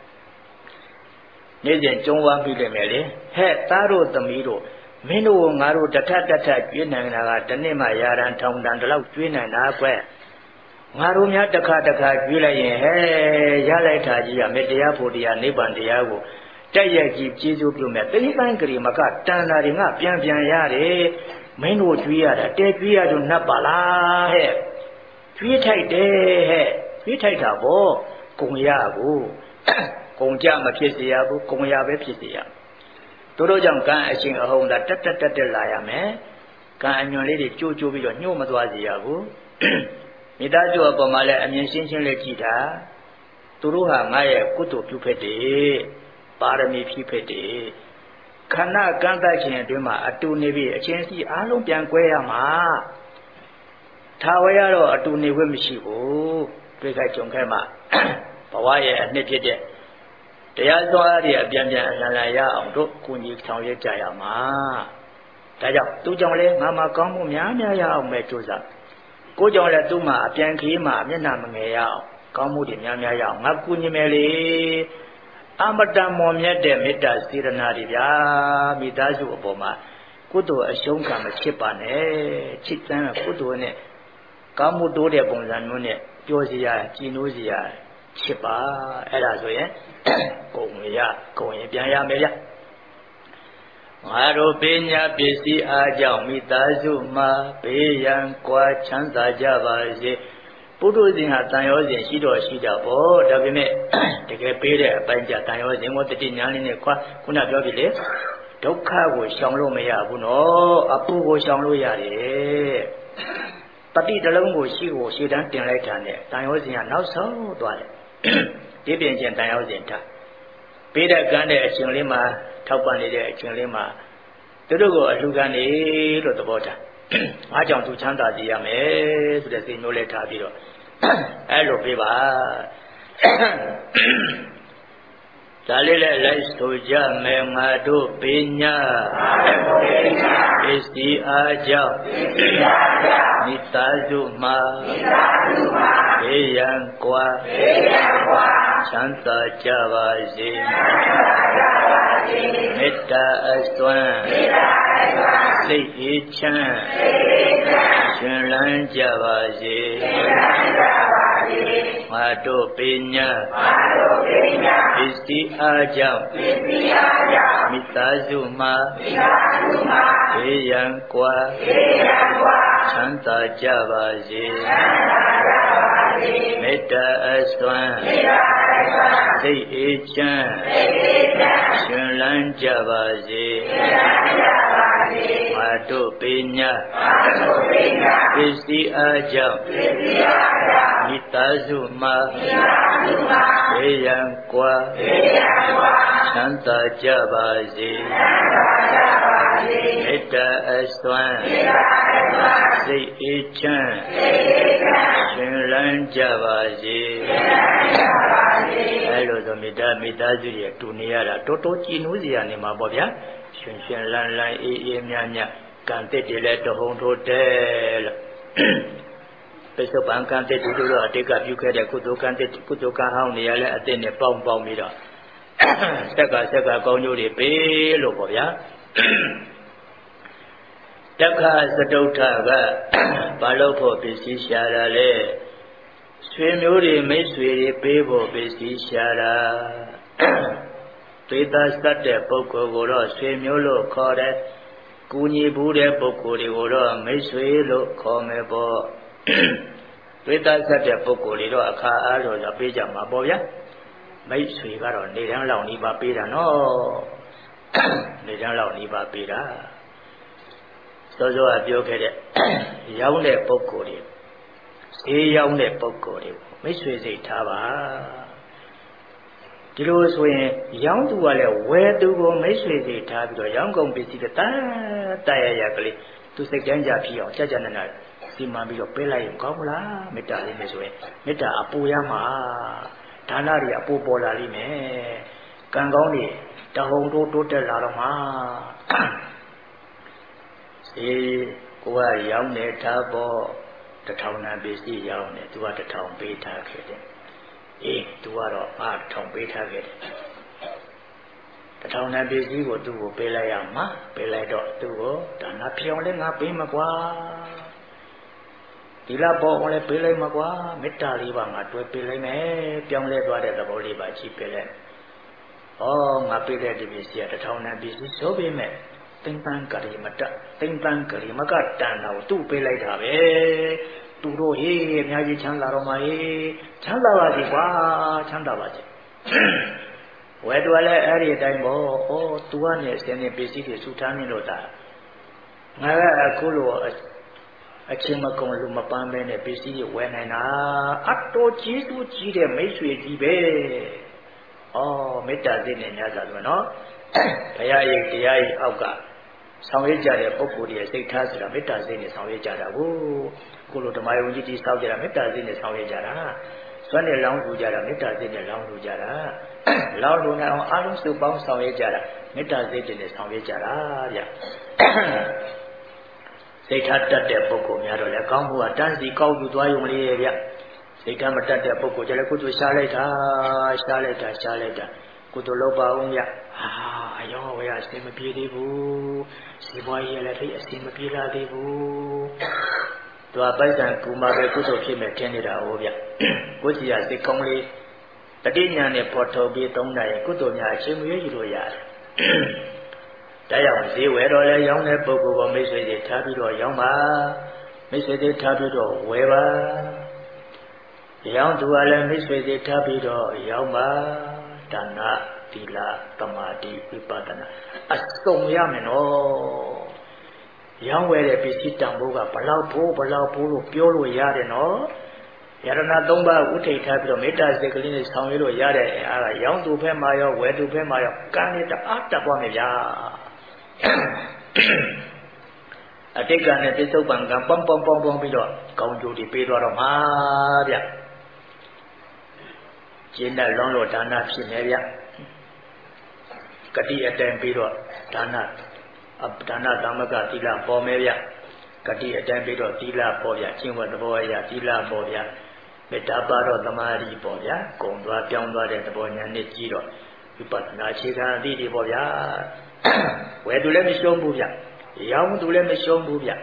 နေ့စဉ်ကြုံဝါမိတယ်မယ်လေဟဲ့သားတို့သမီးတို့မင်းတို့ငါတို့တထတထကျွေးနိုင်တာကတနေ့မှရာရန်ထောင်တန်ဒီလောက်ကျွေးနိုင်တာကွယ်ငါတို့များတစ်ခါတစ်ခါကျွေးလိုက်ရင်ဟဲ့ရလိုက်တာကြီးကမေတ္တရားဖို့တရားနိဗ္ဗာန်တရားကိုတက်ရကြည့်ကျေးဇူးပြုမယ်တိပန်းကလေးမကတန်တာတွေငါပြန်ပြန်ရတယ်မင်းတို့ကျွေးရတာတဲကျွေးရတော့နှပ်ပါလားဟဲ့ကျွေးထိုက်တယ်ဟဲ့ကျွေးထိုက်တာပေါ့ကုံရကိုကုံကြမဖြစ်စေရဘူးကုံရပဲဖြစ်စေရတို့တို့ကြောင့်ကံအရှင်အဟုန်သာတက်တက်တက်တက်လာရမယ်ကံအညွန်လေးတွေကြိုးကြိုးပြီးတော့ညှို့မသွားစေရဘူးမိသားစုအပေါ်မှာလည်းအမြင်ရှင်းရှင်းလေးကြည့်တာသူတို့ဟာငါရဲ့ကုသိုလ်ပြုဖြစ်တယ်ပါရမီဖြည့်ဖြစ်တယ်ခန္ဓာကံတတ်ခြင်းအတွင်းမှာအတူနေပြီးအချင်းစီအားလုံးပြန်ကွဲရမှာထာဝရတော့အတူနေခွင့်မရှိဘူးတွေ့ခိုက်ကြုံခဲ့မှာဘဝရဲ့အနှစ်ဖြစ်တဲ့တရားစွာတွေအပြန်ပြန်အလလရအောင်တို့ကိုကြီးဆောင်ရွက်ကြရမှာဒါကြောင့်သူကြောင့်လဲငါမှာကောင်းမှုများများရအောင်ပဲကြိုးစားကိုကြောင့်လည်းသူ့မှာအပြန်ခီးမှာမျက်နှာမငယ်ရအောင်ကောင်းမှုတွေများများရအောင်ငါကူညီမယ်လေအမတန်မွန်မြတ်တဲ့မေတ္တာစေတနာတွေဗျာမိသားစုအပေါ်မှာကုသိုလ်အရှုံးခံမချစ်ပါနဲ့ချစ်စမ်းကုသိုလ်နဲ့ကောင်းမှုတိုးတဲ့ပုံစံမျိုးနဲ့ပြောစရာကြည်နိုးစရာချစ်ပါအဲ့ဒါဆိုရင်ကိုယ်ဝင်ရကိုယ်ရင်ပြန်ရမယ်ဗျငါတို့ပညာပစ္စည်းအားကြောင့်မိသားစုမှာဘေးရန်ကွာချမ်းသာကြပါစေပုထုဇဉ်ဟာတန်ရောစဉ်ရှိတော့ရှိတာပေါ့ဒါပေမဲ့တကယ်ပေးတဲ့အပိုင်းကြတန်ရောစဉ်ကိုတတိညာလေးနဲ့ခွာခုနပြောပြီလေဒုက္ခကိုရှောင်လို့မရဘူးနော်အပူကိုရှောင်လို့ရတယ်တတိတလုံးကိုရှိကိုရှေ့တန်းတင်လိုက်တာနဲ့တန်ရောစဉ်ကနောက်ဆုံးသွားတယ်ဒီပြင်ချင်းတန်ရောစဉ်ထားပေးတဲ့ကမ်းတဲ့အချိန်လေးမှာထောက်ပံ့နေတဲ့အချိန်လေးမှာသူတို့ကိုအလှူခံနေလို့သဘောထားအားကြောင့်သူချမ်းသာကြရမယ်ဆိုတဲ့စိတ်မျိုးလေးထားပြီးတော့အဲ့လိုပေးပါဒါလေးလည်းလိုက်ဆိုကြမယ်ငါတို့ပညာပစ္စည်းအားကြောင့်မိသားစုမှာဘေးရန်ကွာချမ်းသာကြပါစေမေတ္တာအစွမ်းစိတ်အေးချမ်းရှင်လန်းကြပါစေငါတို့ပညာပစ္စည်းအားကြောင့်မိသားစုမှာဘေးရန်ကွာချမ်းသာကြပါစေမေတ္တာအစွမ်းစိတ်အေးချမ်းရှင်လန်းကြပါစေငါတို့ပညာပစ္စည်းအားကြောင့်မိသားစုမှာဘေးရန်ကွာချမ်းသာကြပါစေမေတ္တာအစွမ်းစိတ်အေးချမ်းရှင်လန်းကြပါစေအဲလိုဆိုမေတ္တာမိသားစုရဲ့တူနေရတာတော်တော်ကြည်နူးစရာနေမှာပေါ့ဗျာရှင်ရှင်လန်းလန်းအေးအေးမြတ်မြတ်ကံတက်တယ်လဲတဟုန်ထိုးတယ်လို့ပိဿပံကံတိတူတို့အတိတ်ကပြုခဲ့တဲ့ကုသိုလ်ကံတိကုသိုလ်ကံဟောင်းနေရလဲအတိတ်နဲ့ပေါင်းပေါင်းပြီးတော့ဆက်ကဆက်ကကောင်းကျိုးတွေပေးလို့ပေါ့ဗျာတက္ခစတုထကဘာလို့ဖို့ပစ္စည်းရှာတာလဲဆွေမျိုးတွေမိတ်ဆွေတွေပေးဖို့ပစ္စည်းရှာတာသေသာစတ်တဲ့ပုဂ္ဂိုလ်ကိုတော့ဆွေမျိုးလို့ခေါ်တယ်ကူညီဘူးတဲ့ပုဂ္ဂိုလ်တွေကိုတော့မိတ်ဆွေလို့ခေါ်မယ်ပေါ့သေသာစတ်တဲ့ပုဂ္ဂိုလ်တွေတော့အခါအားလို့တော့ပေးကြမှာပေါ့ဗျာမိတ်ဆွေကတော့နေတန်းလောက်နေပါပေးတာနော်နေတန်းလောက်နေပါပေးတာစောစောကပြောခဲ့တဲ့ရောင်းတဲ့ပုဂ္ဂိုလ်တွေဈေးရောင်းတဲ့ပုဂ္ဂိုလ်တွေမိတ်ဆွေစိတ်ထားပါဒီလိုဆိုရင်ရောင်းသူကလည်းဝယ်သူကိုမိတ်ဆွေစိတ်ထားပြီးတော့ရောင်းကုန်ပစ္စည်းတတတရရကလေးသူစိတ်ကြမ်းကြဖြစ်အောင်ကြကြနနစီမံပြီးတော့ပေးလိုက်ရင်ကောင်းမလားမေတ္တာလေးနဲ့ဆိုရင်မေတ္တာအပူရမှာဒါနတွေအပူပေါ်လာလိမ့်မယ်ကံကောင်းတွေတဟုန်တိုးတိုးတက်လာတော့မှာအေးကိုကရောင်းနေထားပေါ့တထောင်နာပစ္စည်းရောင်းနေသူကတထောင်ပေးထားခဲ့တယ်အေးသူကတော့အားတထောင်ပေးထားခဲ့တယ်တထောင်နာပစ္စည်းကိုသူ့ကိုပေးလိုက်ရမှာပေးလိုက်တော့သူ့ကိုဒါနဖြောင်းလဲငါပေးမှာကွာဒီလားပေါ်အောင်လဲပေးလိုက်မှာကွာမေတ္တာလေးပါငါတွဲပေးလိုက်မယ်ပြောင်းလဲသွားတဲ့သဘောလေးပါကြည့်ပေးလိုက်ဩငါပေးတဲ့ဒီပစ္စည်းကတထောင်နာပစ္စည်းဆိုပေမဲ့သိမ့်ပန်းကလေးမတသိမ့်ပန်းကလေးမကတန်တော့သူ့ပေးလိုက်တာပဲသူတို့ဟေးအများကြီးချမ်းသာတော့မှာဟေးချမ်းသာပါစေကွာချမ်းသာပါစေဝယ်တော်လဲအဲ့ဒီအတိုင်းပေါ့ဩသူကနဲ့ဆင်းနေပစ္စည်းတွေစုထားနေလို့တာငါကအခုလိုအချင်းမကုံလူမပန်းပဲနဲ့ပစ္စည်းတွေဝယ်နိုင်တာအတော်ကြီးသူကြီးတဲ့မိတ်ဆွေကြီးပဲဩမေတ္တာစိတ်နဲ့ညသာဆိုနော်ဘုရားရဲ့တရားရဲ့အောက်ကဆောင်ရွက်ကြတဲ့ပုဂ္ဂိုလ်ရဲ့စိတ်ထားဆိုတာမေတ္တာစိတ်နဲ့ဆောင်ရွက်ကြတာကိုကိုလိုဓမ္မယုံကြည်ကြည်စောင့်ကြတာမေတ္တာစိတ်နဲ့ဆောင်ရွက်ကြတာစွမ်းနဲ့လောင်းထူကြတာမေတ္တာစိတ်နဲ့လောင်းထူကြတာလောင်းထူနေအောင်အားလုံးစုပေါင်းဆောင်ရွက်ကြတာမေတ္တာစိတ်နဲ့ဆောင်ရွက်ကြတာဗျစိတ်ထားတတ်တဲ့ပုဂ္ဂိုလ်များတော့လည်းကောင်းမှုကတန်းစီကောက်ယူသွားရုံလေးရဲ့ဗျစိတ်ထားမတတ်တဲ့ပုဂ္ဂိုလ်ကျလည်းကုသိုလ်ရှားလိုက်တာရှားလိုက်တာရှားလိုက်တာကုသိုလ်လုပ်ပါဦးဗျဟာအယောဝေအစင်မပြေသေးဘူးစီပွားရေးလည်းသိအစင်မပြေလာသေးဘူးသူကပိုက်ဆံကူမှာပဲကုသိုလ်ဖြစ်မယ်ထင်နေတာဟောဗျကိုကြီးရစိတ်ကောင်းလေးတတိညာနဲ့ပေါ်ထုတ်ပြီးသုံးနိုင်ရင်ကုသိုလ်များအချင်းမွေးယူလို့ရတယ်တရားဈေးဝယ်တော့လဲရောင်းတဲ့ပုဂ္ဂိုလ်ကမိတ်ဆွေတွေထားပြီးတော့ရောင်းပါမိတ်ဆွေတွေထားပြီးတော့ဝယ်ပါရောင်းသူကလည်းမိတ်ဆွေတွေထားပြီးတော့ရောင်းပါဒါနသီလသမာဓိဝိပဿနာအစုံရမယ်နော်ရောင်းဝယ်တဲ့ပစ္စည်းတန်ဖိုးကဘလောက်ဖိုးဘလောက်ဖိုးလို့ပြောလို့ရတယ်နော်ယရဏသုံးပါးဥထိတ်ထားပြီးတော့မေတ္တာစိတ်ကလေးနဲ့ဆောင်ရွက်လို့ရတဲ့အားကရောင်းသူဖက်မှာရောဝယ်သူဖက်မှာရောကံနဲ့တအားတက်သွားမယ်ဗျာအတိတ်ကနဲ့ပြစ္ဆုတ်ပံကပေါင်းပေါင်းပေါင်းပေါင်းပြီးတော့ကောင်းကျိုးတွေပေးသွားတော့မှာဗျကျင့်တဲ့လုံးလို့ဒါနဖြစ်နေဗျကတိအတိုင်းပြီးတော့ဒါနဒါနသမဂသီလပေါ်မယ်ဗျကတိအတိုင်းပြီးတော့သီလပေါ်ဗျကျင့်ဝတ်သဘောအရသီလပေါ်ဗျမေတ္တာပါတော့သမာဓိပေါ်ဗျကုံသွားပြောင်းသွားတဲ့သဘောညာနဲ့ကြီးတော့ဝိပဿနာအခြေခံအသည့်တွေပေါ်ဗျဝယ်သူလည်းမရှုံးဘူးဗျရောင်းသူလည်းမရှုံးဘူးဗျ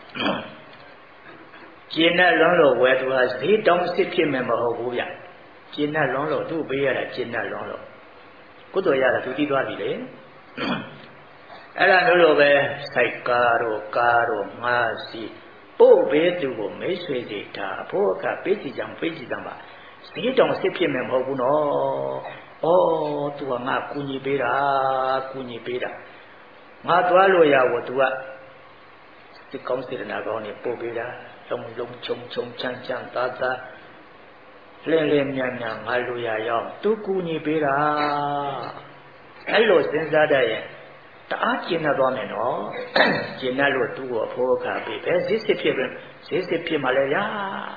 ကျင့်တဲ့လုံးလို့ဝယ်သူဟာဈေးတောင်းစစ်ဖြစ်မယ်မဟုတ်ဘူးဗျကျင့်တဲ့လုံးလို့သူ့ပေးရတာကျင့်တဲ့လုံးလို့ကုသိုလ်ရတာသူတည်သွားပြီလေအဲ့ဒါလို့လို့ပဲစိုက်ကားတို့ကားတို့ငါးစီပို့ပေးသူကိုမိတ်ဆွေတွေဒါအဖို့ကပေးစီကြံပေးစီကြံပါဈေးတောင်စစ်ဖြစ်မယ်မဟုတ်ဘူးနော်ဩသူကငါကူညီပေးတာကူညီပေးတာငါသွားလို့ရဝသူကဒီကောင်းစေတနာကောင်းနေပို့ပေးတာလုံးလုံးချုံချုံချမ်းချမ်းသာသာလင်းလင်းမြန်းမြန်းငါလိုရရောက်သူကူညီပေးတာအဲ့လိုစဉ်းစားတတ်ရင်တအားကျင်နေသွားမယ်နော်ကျင်နေလို့သူ့ကိုအဖို့ခါပေးပဲဈေးစစ်ဖြစ်ပဲဈေးစစ်ဖြစ်မှလည်းရာ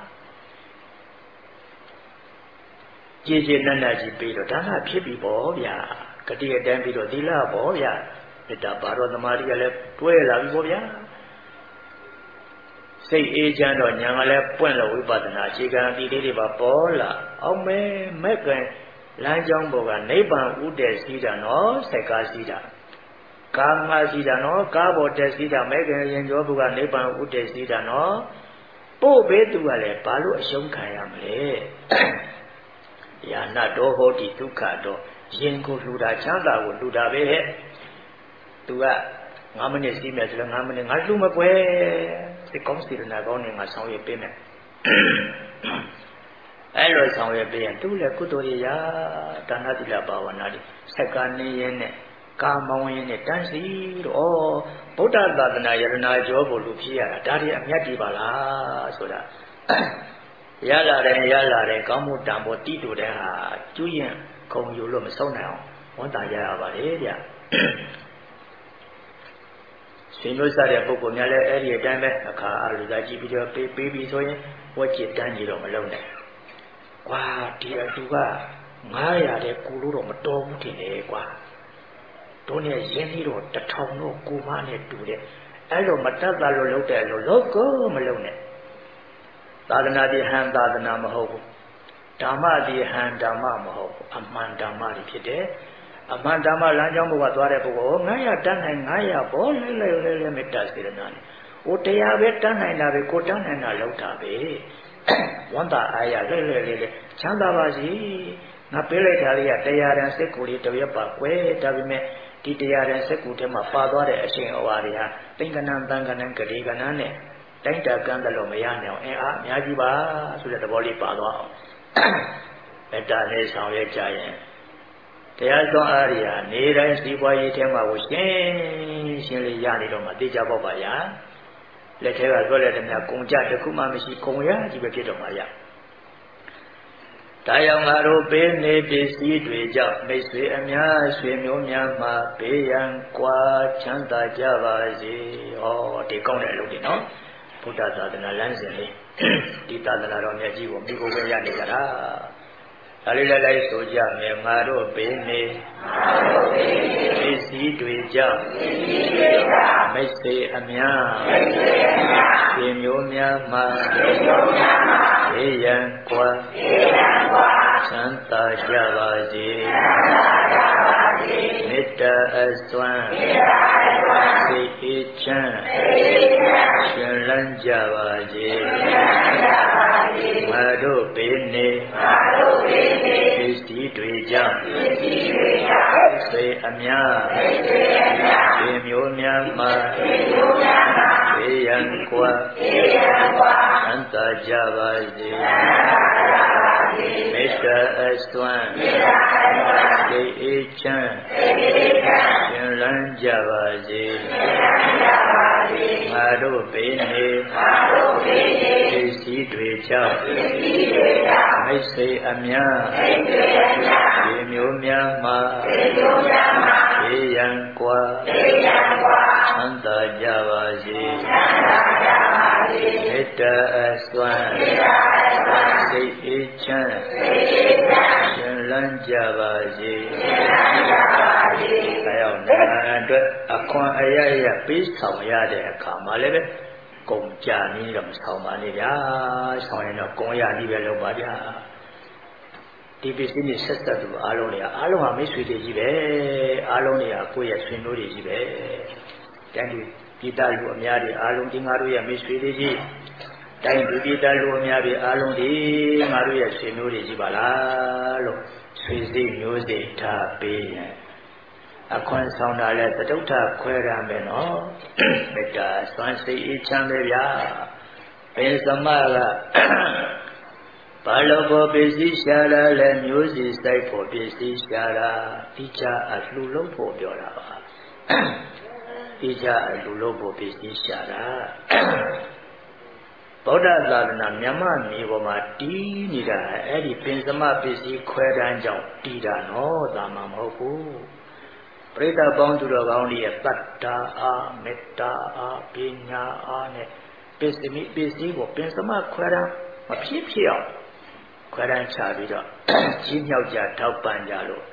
ကြည်ကြည်နက်နက်ကြီးပြီးတော့ဒါနဖြစ်ပြီပေါ့ဗျာဂတိအတိုင်းပြီးတော့သီလပေါ့ဗျာမေတ္တာပါတော့သမာဓိကလည်းတွဲလာပြီပေါ့ဗျာစိတ်အေးချမ်းတော့ညာကလည်းပွင့်လို့ဝိပဿနာအခြေခံအတိလေးတွေပါပေါ်လာအောင်မဲမဲ့ကံလမ်းကြောင်းပေါ်ကနိဗ္ဗာန်ဥတည်စီးတာနော်စက်ကားစီးတာကာမစီးတာနော်ကားပေါ်တက်စီးတာမဲ့ကံရင်ကျော်ဘုကနိဗ္ဗာန်ဥတည်စီးတာနော်ပို့ဘေးသူကလည်းဘာလို့အရှုံးခံရမလဲယာနာတော်ဟောတိဒုက္ခတော့ရင်ကိုလှူတာချမ်းသာကိုလှူတာပဲဟဲ့သူကငါးမိနစ်စီးမယ်ဆိုတော့ငါးမိနစ်ငါလှူမကွယ်စိတ်ကောင်းစေတနာကောင်းနဲ့ငါဆောင်ရွက်ပေးမယ်အဲ့လိုဆောင်ရွက်ပေးရင်သူလည်းကုသိုလ်ရဒါနသီလဘာဝနာတွေစက္ကနေရင်းနဲ့ကာမောင်းရင်းနဲ့တန်းစီတော့ဗုဒ္ဓသာသနာယရနာကျော်ဖို့လူဖြစ်ရတာဒါတွေအမြတ်ကြီးပါလားဆိုတာရလာတယ်ရလာတယ်ကောင်းမှုတန်ဖို့တိတူတဲ့ဟာကျူးရင်ခုံယူလို့မဆုံးနိုင်အောင်ဝန်တာရရပါလေဗျရှင်တို့စားတဲ့ပုဂ္ဂိုလ်များလည်းအဲ့ဒီအတိုင်းပဲအခါအလူသားကြည့်ပြီးတော့ပေးပေးပြီးဆိုရင်ဝတ်ကျစ်တန်းကြီးတော့မလုံးနဲ့ကွာဒီအတူကငါးရာတဲ့ကိုလို့တော့မတော်ဘူးထင်တယ်ကွာတို့နဲ့ရင်းပြီးတော့တထောင်တော့ကိုမနဲ့တူတဲ့အဲ့လိုမတတ်တာလို့လုပ်တယ်လို့လောကမလုံးနဲ့သာသနာတိဟံသာသနာမဟုတ်ဘူးဓမ္မတိဟံဓမ္မမဟုတ်ဘူးအမှန်ဓမ္မတွေဖြစ်တယ်အမှန်ဓမ္မလမ်းကြောင်းဘုရားသွားတဲ့ပုဂ္ဂိုလ်ငါးရာတန်းနိုင်ငါးရာဘောလဲလဲလဲလဲမေတ္တာစေတနာနဲ့ဟိုတရားပဲတန်းနိုင်တာပဲကိုတန်းနိုင်တာလောက်တာပဲဝန္တာအာရလဲလဲလဲချမ်းသာပါစေငါပေးလိုက်တာလေးကတရားရန်စိတ်ကိုယ်လေးတရက်ပါကွယ်ဒါပေမဲ့ဒီတရားရန်စိတ်ကိုယ်ထဲမှာပါသွားတဲ့အရှင်အဝါတွေဟာတိင်္ဂနံတန်ကနံဂရေကနံနဲ့တိုင်းတာကမ်းတယ်လို့မရနိုင်အောင်အင်းအားအများကြီးပါဆိုတဲ့သဘောလေးပါသွားအောင်မေတ္တာနဲ့ဆောင်ရွက်ကြရင်တရားစွမ်းအားတွေဟာနေတိုင်းစီးပွားရေးထဲမှာကိုရှင်းရှင်းလေးရနေတော့မှသိကြပေါ့ပါဗျာလက်ထဲကသွက်လက်တည်းများကုန်ကြတစ်ခုမှမရှိကုန်ရကြီးပဲဖြစ်တော့မှာရဒါကြောင့်ငါတို့ပေးနေပစ္စည်းတွေကြောင့်မိတ်ဆွေအများဆွေမျိုးများမှာဘေးရန်ကွာချမ်းသာကြပါစေဟောဒီကောင်းတဲ့အလုပ်တွေနော်ဘုဒ္ဓသာသနာလမ်းစဉ်လေးဒီသာသနာတော်မြတ်ကြီးကိုမိကိုဝင်ရနေကြတာဒါလေးလည်းလိုက်ဆိုကြမယ်ငါတို့ပေးနေပစ္စည်းတွေကြောင့်မိတ်ဆွေအများဆွေမျိုးများမှာဘေးရန်ကွာချမ်းသာကြပါစေမေတ္တာအစွမ်းစိတ်အေးချမ်းရှင်လန်းကြပါစေငါတို့ပေးနေပစ္စည်းတွေကြောင့်ဆွေအများဆွေမျိုးများမှာဘေးရန်ကွာချမ်းသာကြပါစေမေတ္တာအစွမ်းစိတ်အေးချမ်းရှင်လန်းကြပါစေငါတို့ပေးနေပစ္စည်းတွေကြောင့်မိတ်ဆွေအများဒီမျိုးများမှာဘေးရန်ကွာချမ်းသာကြပါစေမေတ္တာအစွမ်းစိတ်အေးချမ်းရှင်လန်းကြပါစေအဲရောက်နိုင်ငံအတွက်အခွန်အရရပေးဆောင်ရတဲ့အခါမှာလည်းပဲကုန်ကြနည်းတော့မဆောင်ပါနဲ့ဗျာဆောင်ရင်တော့ကုန်ရနည်းပဲလုပ်ပါဗျာဒီပစ္စည်းနဲ့ဆက်သက်သူအားလုံးတွေကအားလုံးဟာမိတ်ဆွေတွေကြီးပဲအားလုံးတွေကကိုယ့်ရဲ့ဆွေမျိုးတွေကြီးပဲတန်တူပြည်သားလူအများတွေအားလုံးဒီငါတို့ရဲ့မိတ်ဆွေတွေကြီးတိုင်းလူပြည်သားလူအများတွေအားလုံးဒီငါတို့ရဲ့ဆွေမျိုးတွေကြီးပါလားလို့ဆွေစိတ်မျိုးစိတ်ထားပေးရင်အခွင့်ဆောင်တာလဲသတုဋ္ဌခွဲရမယ်နော်မေတ္တာစွမ်းစိတ်အေးချမ်းပဲဗျာပင်သမကဘာလို့ဘောပစ္စည်းရှာတာလဲမျိုးစီစိုက်ဖို့ပစ္စည်းရှာတာတိကျအလှူလုံးဖို့ပြောတာပါတိကျအလှူလုံးဖို့ပစ္စည်းရှာတာဗုဒ္ဓသာသနာမြန်မာမျိုးပေါ်မှာတည်နေတာအဲ့ဒီပင်သမပစ္စည်းခွဲတန်းကြောင့်တည်တာနော်သာမမဟုတ်ဘူးပရိသတ်ပေါင်းသူတော်ကောင်းတွေရဲ့တတ္တာအားမေတ္တာအားပညာအားနဲ့ပစ္စည်းပစ္စည်းကိုပင်သမခွဲတန်းမဖြစ်ဖြစ်အောင်ခွဲတန်းချပြီးတော့ကြီးမြောက်ကြထောက်ပံ့ကြလို့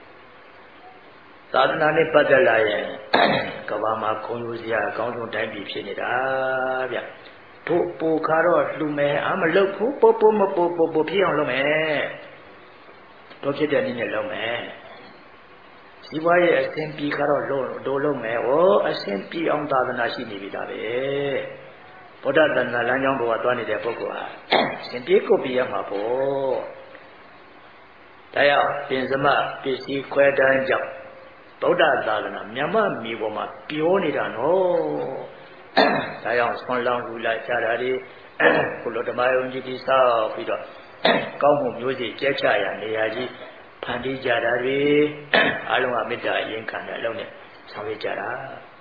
သာသနာနဲ့ပတ်သက်လာရင်ကဘာမှာခုံယူစရာအကောင်းဆုံးတိုင်းပြည်ဖြစ်နေတာဗျတို့ပူခါတော့လှူမယ်အမလုပ်ဘူးပို့ပို့မပို့ပို့ပို့ဖြစ်အောင်လုပ်မယ်တို့ဖြစ်တဲ့နည်းနဲ့လုပ်မယ်ဇီဝရဲ့အစဉ်ပြေခါတော့လို့တို့လုပ်မယ်ဩအစဉ်ပြေအောင်သာသနာရှိနေပြီဒါပဲဗုဒ္ဓသာသနာလမ်းကြောင်းပေါ်ကသွားနေတဲ့ပုဂ္ဂိုလ်ဟာအစဉ်ပြေကိုပြရမှာပေါ့ဒါကြောင့်ပြင်စမပစ္စည်းခွဲတန်းကြောင့်ဗုဒ္ဓသာသနာမြတ်မမီပေါ်မှာပြောနေတာနော်ဒါကြောင့်ဆွမ်းလောင်းလူလိုက်ကြတာဒီကုလဓမ္မယုံကြည်တိဆောက်ပြီးတော့ကောင်းမှုမျိုးစေ့ကျက်ချရာနေရာကြီးဖန်တီးကြတာတွေအလုံးအမေတ္တာအရင်ခံတဲ့အလုံးနဲ့ဆောင်ရွက်ကြတာ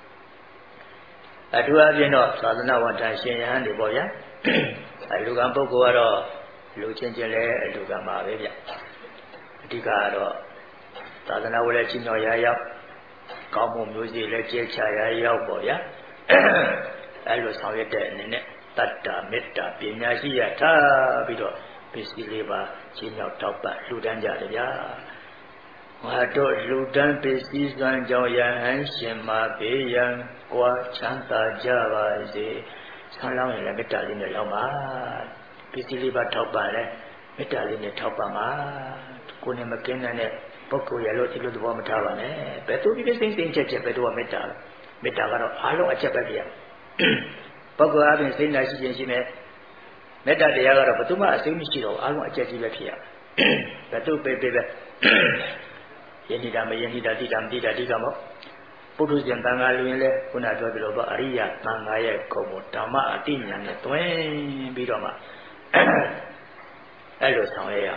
အထူးအဖြင့်တော့သာသနာဝန်ထမ်းရှင်ယဟန်တွေပေါ့ဗျာအလူကံပုဂ္ဂိုလ်ကတော့လူချင်းချင်းလဲအလူကံပါပဲဗျအဓိကကတော့သာသနာဝရချင်းတော်ရာရောက်ကောင်းမှုမျိုးစေ့လဲကျက်ချရာရောက်ပေါ့ဗျာအဲလိုဆောင်ရွက်တဲ့အနေနဲ့တတ္တမေတ္တာပညာရှိရထားပြီးတော့ပစ္စည်းလေးပါချင်းရောက်တောက်ပလှူဒန်းကြတယ်ဗျာငါတို့လှူဒန်းပစ္စည်းစွမ်းကြောင့်ယဟန်ရှင်မှာဘေးရန်ကွာချမ်းသာကြပါစေဆန်းလောင်းရင်လည်းမေတ္တာလေးနဲ့လောက်ပါပစ္စည်းလေးပါထောက်ပံ့လဲမေတ္တာလေးနဲ့ထောက်ပံ့ပါကိုယ်နဲ့မကင်းတဲ့ပုဂ္ဂိုလ်ရလို့ဒီလိုသဘောမထားပါနဲ့ဘယ်သူဒီစိမ့်စိမ့်ချက်ချက်ပဲတော့မေတ္တာမေတ္တာကတော့အားလုံးအချက်ပဲပြရပုဂ္ဂိုလ်အပြင်စိတ်ဓာတ်ရှိခြင်းရှိမယ်မေတ္တာတရားကတော့ဘယ်သူမှအစိမ့်မရှိတော့အားလုံးအချက်ကြီးပဲဖြစ်ရဘယ်သူပဲပဲပဲယန္တိတာမယန္တိတာတိတာမတိတာတိကမောပုထုဇဉ်တန်ခါလူရင်လဲခုနပြောသလိုပေါ့အရိယတန်ခါရဲ့ခုံကိုဓမ္မအတိညာနဲ့တွင်ပြီးတော့မှအဲ့လိုဆောင်ရရ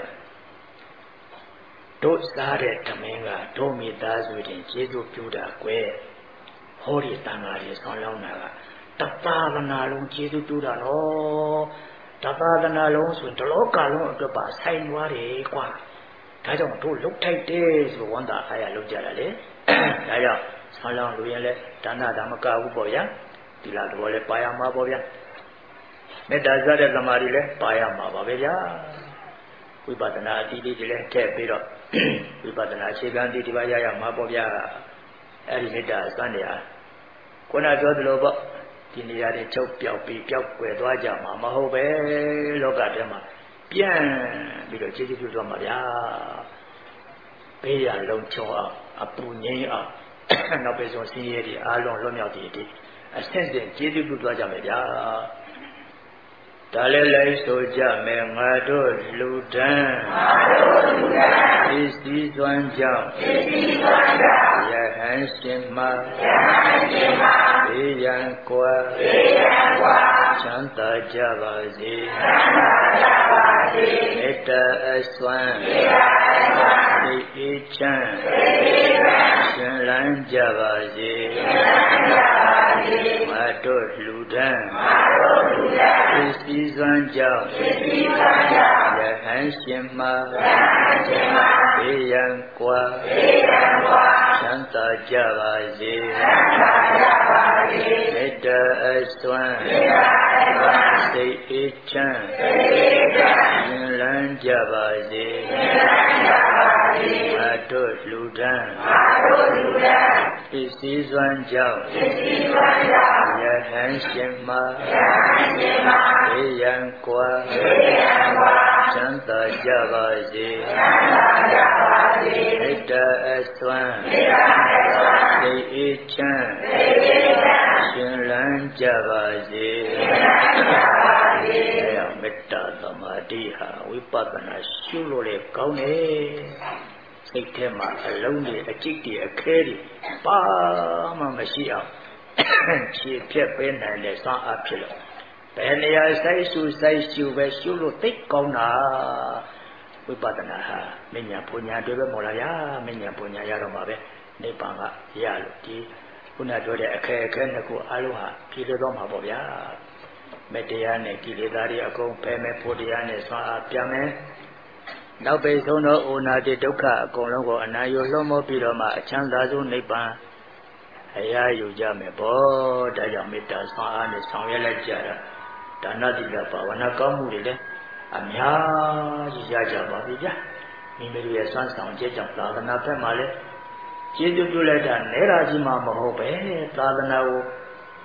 တို့စားတဲ့ဓမင်းကတို့မိသားစုတင်ကျေးဇူးပြုတာကွယ်ဟောဒီတန်ခါကြီးဆောင်းလောင်းတာကတသာသနာလုံးကျေးဇူးပြုတာနော်တသာသနာလုံးဆိုရင်တလောကလုံးအတွက်ပါဆိုင်သွားတယ်ကွာဒါကြောင့်တို့လုတ်ထိုက်တယ်ဆိုဝန်တာအားရလုတ်ကြတာလေဒါကြောင့်ဆောင်းလောင်းလူရင်လဲဒါနဓမ္မကဟုပေါ့ဗျာဒီလားတော့လဲပါရမှာပေါ့ဗျာမေတ္တာစတဲ့သမာဓိလဲပါရမှာပါပဲဗျာဝိပဿနာအတိလေးတွေလဲထည့်ပြီးတော့ဝိပဿနာအခြေခံဒီဒီပါရရမှာပေါ့ဗျာအဲ့ဒီမေတ္တာစတဲ့ဟာခုနပြောသလိုပေါ့ဒီနေရာတွေချုပ်ပြောက်ပြီးပြောက်ွယ်သွားကြမှာမဟုတ်ပဲလောကထဲမှာပြန်ပြီးတော့ခြေခြေပြုသွားမှာဗျာဘေးရလုံးချုံအောင်အပူငိမ့်အောင်နောက်ပဲဆိုစင်းရဲတွေအားလုံးလွတ်မြောက်တည်တည်အဆင့်ဆင့်ခြေခြေပြုသွားကြမယ်ဗျာဒါလည်းလိုက်ဆိုကြမယ်ငါတို့လူတန်းငါတို့လူတန်းပစ္စည်းစွမ်းကြောင့်ပစ္စည်းစွမ်းကြောင့်ယဟန်ရှင်မှာယဟန်ရှင်မှာဘေးရန်ကွာဘေးရန်ကွာချမ်းသာကြပါစေချမ်းသာကြပါစေမေတ္တာအစွမ်းမေတ္တာအစွမ်းသိအေးချမ်းသိအေးချမ်းရှင်လန်းကြပါစေရှင်လန်းကြပါစေငါတို့လူတန်းငါတို့လူတန်းပစ္စည်းစွမ်းကြောင့်ပစ္စည်းစွမ်းကြောင့်ယဟန်ရှင်မှာယဟန်ရှင်မှာဘေးရန်ကွာဘေးရန်ကွာချမ်းသာကြပါစေချမ်းသာကြပါစေမေတ္တာအစွမ်းမေတ္တာအစွမ်းစိတ်အေးချမ်းစိတ်အေးချမ်းရှင်လန်းကြပါစေရှင်လန်းကြပါစေငါတို့လူတန်းငါတို့လူတန်းပစ္စည်းစွမ်းကြောင့်ပစ္စည်းစွမ်းကြောင့်ယဟန်ရှင်မှာယဟန်ရှင်မှာဘေးရန်ကွာဘေးရန်ကွာချမ်းသာကြပါစေချမ်းသာကြပါစေမေတ္တာအစွမ်းမေတ္တာအစွမ်းစိတ်အေးချမ်းစိတ်အေးချမ်းရှင်လန်းကြပါစေရှင်လန်းကြပါစေအဲမေတ္တာသမာဓိဟာဝိပဿနာရှုလို့လေကောင်းတယ်စိတ်ထဲမှာအလုံးတွေအကျိတ်တွေအခဲတွေပါမှမရှိအောင်ခြေဖြတ်ပေးနိုင်တဲ့စွမ်းအားဖြစ်လို့ဘယ်နေရာဆိုင်ရှုဆိုင်ရှုပဲရှုလို့သိကောင်းတာဝိပဿနာဟာမဉ္ဇဉ်ပညာတွေပဲမဟုတ်လားဗျာမဉ္ဇဉ်ပညာရတော့မှာပဲနိဗ္ဗာန်ကရလို့ဒီခုနပြောတဲ့အခက်အခဲနှစ်ခုအလုံးဟာပြည့်စုံမှာပေါ့ဗျာမေတ္တရားနဲ့ကိလေသာတွေအကုန်ဖယ်မယ်ဖို့တရားနဲ့စွမ်းအားပြမယ်နောက်ပိဆုံးသောဩနာတိဒုက္ခအကုန်လုံးကိုအနာယုလွှမ်းမိုးပြီးတော့မှအချမ်းသာဆုံးနိဗ္ဗာန်အရာယူကြမယ်ပေါ့ဒါကြောင့်မေတ္တာစွမ်းအားနဲ့ဆောင်ရွက်လိုက်ကြတာဒါနတိကဘာဝနာကောင်းမှုတွေလည်းအများကြီးရကြပါပြီဗျာမိမိတို့ရဲ့စွမ်းဆောင်ချက်ကြောင့်သာသနာဘက်မှာလည်းကျေးဇူးပြုလိုက်တာနဲတာကြီးမှမဟုတ်ပဲသာသနာကို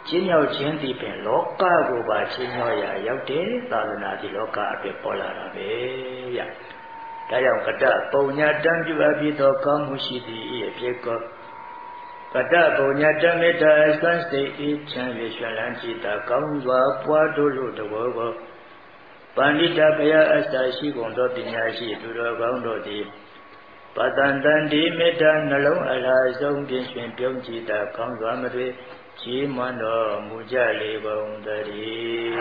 ချင်းရောက်ချင်းဒီပင်လောကကိုပါချင်းရောက်ရရောက်တယ်သာသနာဒီလောကအတွက်ပေါ်လာတာပဲဗျဒါကြောင့်ကတ္တပုံညာတံပြုအပ်ပြီးသောကောင်းမှုရှိသည်၏အဖြစ်ကောကတ္တပုံညာတမေတ္တာအစွမ်းစိတ်ဤချမ်း၍ရွှင်လန်းကြည်သာကောင်းစွာပွားတို့လို့တဘောကိုပန္တိတဘုရားအစရှိကုန်သောပညာရှိသူတော်ကောင်းတို့သည်ပတန်တန်ဒီမေတ္တာနှလုံးအလားဆုံးပြည့်ရွှင်ပြုံးကြည်သာကောင်းစွာမတွေကြီးမွန်တော်မူကြလေကုန်သတည်း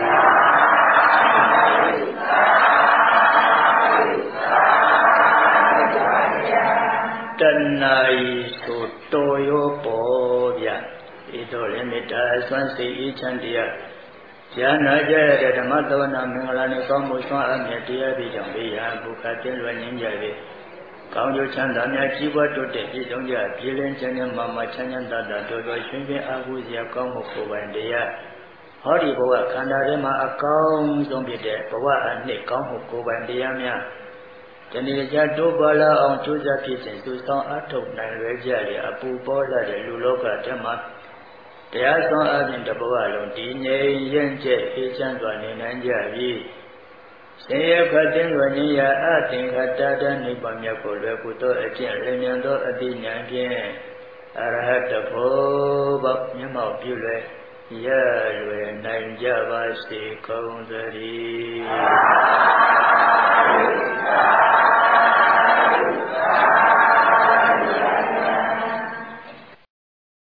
တဏှာဤဆိုတော်ရောပေါ်ဗျဤတော်လည်းမေတ္တာအစွမ်းစိတ်ဤချမ်းတရားဉာဏ်နာကြတဲ့ဓမ္မသဝနာမင်္ဂလာနှင့်ကောင်းမှုဆွမ်းအမြတ်တရားပြီးကြောင့်ဘေးရန်ဘုခတ်တင်လွယ်ငြင်းကြ၍ကောင်းကျိုးချမ်းသာများကြီးပွားတိုးတက်ပြည့်စုံကြပြည်လင်းချမ်းချမ်းမာမာချမ်းချမ်းသာသာတော်တော်ရှင်ပြင်းအားကိုးစရာကောင်းမှုကိုယ်ပိုင်တရားဟောဒီဘဝခန္ဓာထဲမှာအကောင်းဆုံးဖြစ်တဲ့ဘဝအနှစ်ကောင်းမှုကိုယ်ပိုင်တရားများဒီနေ့ကြတိုးပါလာအောင်ကြိုးစားဖြစ်စဉ်သူဆောင်အထုတ်နိုင်လွယ်ကြလေအပူပေါ်လာတဲ့လူလောကထဲမှာတရားဆောင်အပြင်တဘဝလုံးတည်ငြိမ်ရင့်ကျက်အေးချမ်းစွာနေနိုင်ကြပြီစေယခတ်တင်ဝဉ္ဇယအသင်္ခတတနိဗ္ဗာန်မြတ်ကိုလွယ်ကူသောအကျင့်လင်းမြန်သောအသိဉာဏ်ဖြင့်အရဟတဖို့ဘမျက်မှောက်ပြုလွယ်ရလွယ်နိုင်ကြပါစေကုန်သတည်း